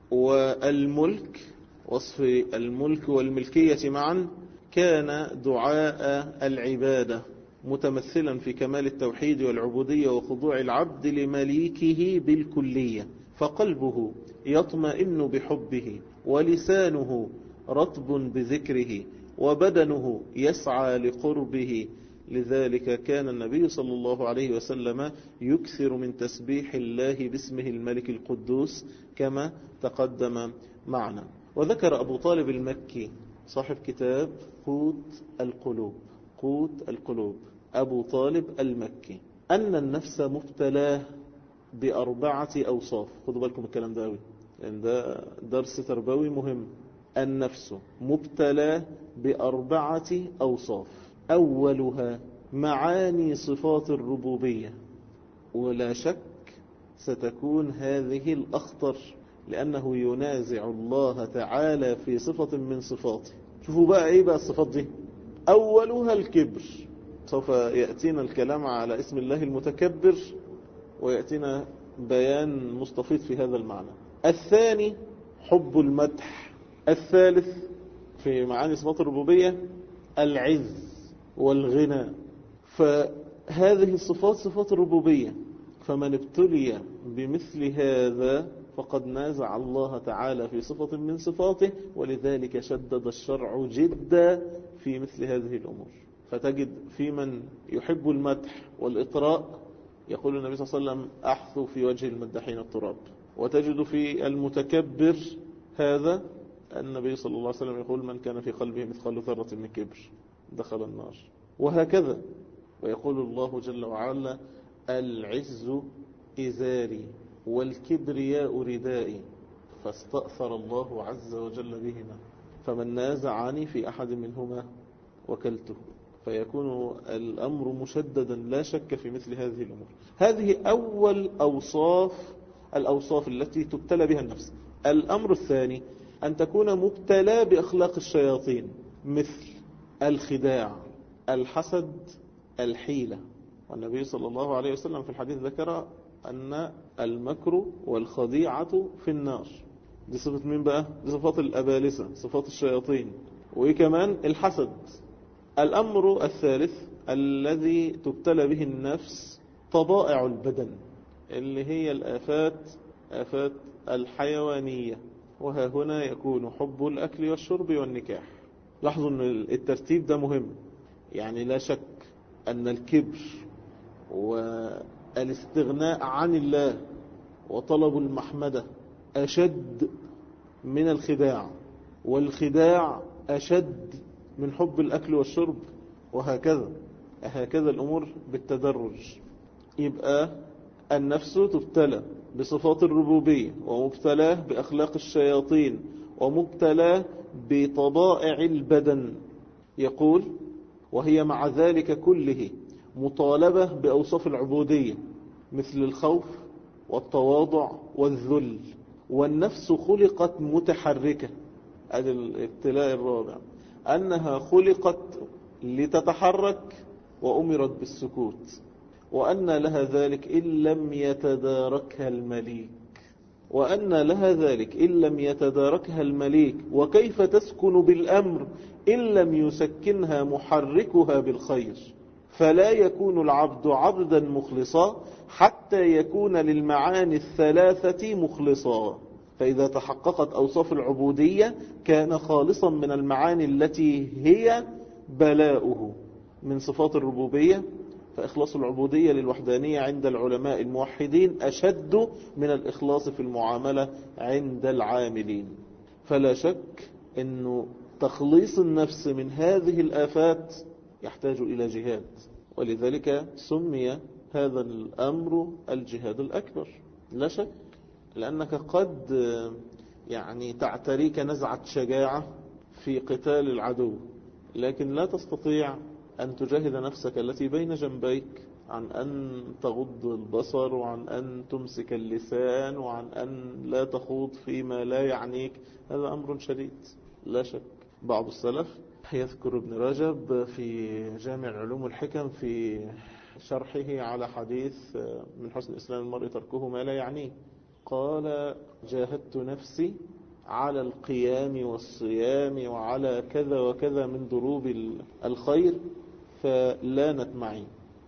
A: والملك، وصف الملك والملكية معا، كان دعاء العبادة متمثلا في كمال التوحيد والعبودية وخضوع العبد لمليكه بالكلية، فقلبه يطمئن بحبه، ولسانه رطب بذكره، وبدنه يسعى لقربه. لذلك كان النبي صلى الله عليه وسلم يكثر من تسبيح الله باسمه الملك القدوس كما تقدم معنا. وذكر أبو طالب المكي صاحب كتاب قوت القلوب، قوت القلوب أبو طالب المكي، أن النفس مبتلاه بأربعة أوصاف. خذوا بالكم الكلام ده أوي لأن ده درس تربوي مهم. النفس مبتلاه بأربعة أوصاف، أولها معاني صفات الربوبية، ولا شك ستكون هذه الأخطر لأنه ينازع الله تعالى في صفة من صفاته. شوفوا بقى إيه بقى الصفات دي. أولها الكبر، سوف يأتينا الكلام على اسم الله المتكبر ويأتينا بيان مستفيض في هذا المعنى. الثاني حب المدح. الثالث في معاني صفات الربوبية العز والغنى. فهذه الصفات صفات الربوبية، فمن ابتلي بمثل هذا فقد نازع الله تعالى في صفة من صفاته، ولذلك شدد الشرع جدا في مثل هذه الأمور. فتجد في من يحب المدح والإطراء يقول النبي صلى الله عليه وسلم: أحثوا في وجه المدحين التراب. وتجد في المتكبر هذا النبي صلى الله عليه وسلم يقول: من كان في قلبه مثقال ذرة من كبر دخل النار. وهكذا. ويقول الله جل وعلا: العز إزاري والكبرياء ردائي، فاستأثر الله عز وجل بهما، فمن نازعني في أحد منهما وكلته. فيكون الأمر مشددا لا شك في مثل هذه الأمور. هذه أول أوصاف الأوصاف التي تبتلى بها النفس. الأمر الثاني أن تكون مبتلى بأخلاق الشياطين، مثل الخداع، الحسد، الحيلة. والنبي صلى الله عليه وسلم في الحديث ذكر أن المكر والخديعة في النار. دي صفة مين بقى؟ دي صفات الأبالسة، صفات الشياطين. وكمان الحسد. الأمر الثالث الذي تبتلى به النفس طبائع البدن، اللي هي الآفات، آفات الحيوانية. وها هنا يكون حب الأكل والشرب والنكاح. لاحظوا أن الترتيب ده مهم. يعني لا شك أن الكبر والاستغناء عن الله وطلب المحمدة أشد من الخداع، والخداع أشد من حب الأكل والشرب، وهكذا هكذا الأمور بالتدرج. يبقى النفس تبتلى بصفات الربوبية، ومبتلاه بأخلاق الشياطين، ومبتلاه بطبائع البدن. يقول: وهي مع ذلك كله مطالبة بأوصاف العبودية مثل الخوف والتواضع والذل. والنفس خلقت متحركة. هذا الابتلاء الرابع، أنها خلقت لتتحرك وأمرت بالسكوت، وأن لها ذلك إن لم يتداركها المليك. وأن لها ذلك إن لم يتداركها المليك. وكيف تسكن بالأمر إن لم يسكنها محركها بالخير؟ فلا يكون العبد عبدا مخلصا حتى يكون للمعاني الثلاثة مخلصا. فإذا تحققت أوصاف العبودية كان خالصا من المعاني التي هي بلاؤه من صفات الربوبية. فإخلاص العبودية للوحدانية عند العلماء الموحدين أشد من الإخلاص في المعاملة عند العاملين. فلا شك أنه تخليص النفس من هذه الآفات يحتاج إلى جهاد، ولذلك سمي هذا الأمر الجهاد الأكبر. لا شك، لأنك قد يعني تعتريك نزعة شجاعة في قتال العدو، لكن لا تستطيع أن تجاهد نفسك التي بين جنبيك عن أن تغض البصر، وعن أن تمسك اللسان، وعن أن لا تخوض فيما لا يعنيك. هذا أمر شديد لا شك. بعض السلف يذكر ابن رجب في جامع العلوم والحكم في شرحه على حديث من حسن إسلام المرء تركه ما لا يعنيه، قال: جاهدت نفسي على القيام والصيام وعلى كذا وكذا من ضروب الخير فلانت معي،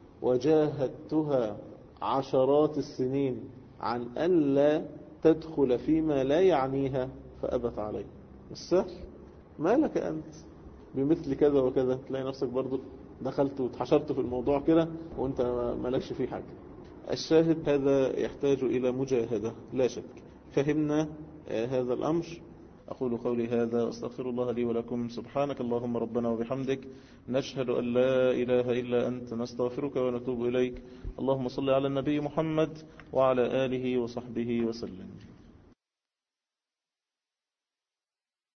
A: وجاهدتها عشرات السنين عن أن لا تدخل فيما لا يعنيها فأبت علي. السهل ما لك أنت بمثل كذا وكذا، تلاقي نفسك برضو دخلت وتحشرت في الموضوع كده وانت ما لكش فيه حاجة. الشاهد هذا يحتاج إلى مجاهدة لا شك. فهمنا هذا الأمر. أقول قولي هذا واستغفر الله لي ولكم. سبحانك اللهم ربنا وبحمدك، نشهد أن لا إله إلا أنت، نستغفرك ونتوب إليك. اللهم صل على النبي محمد وعلى آله وصحبه وسلم.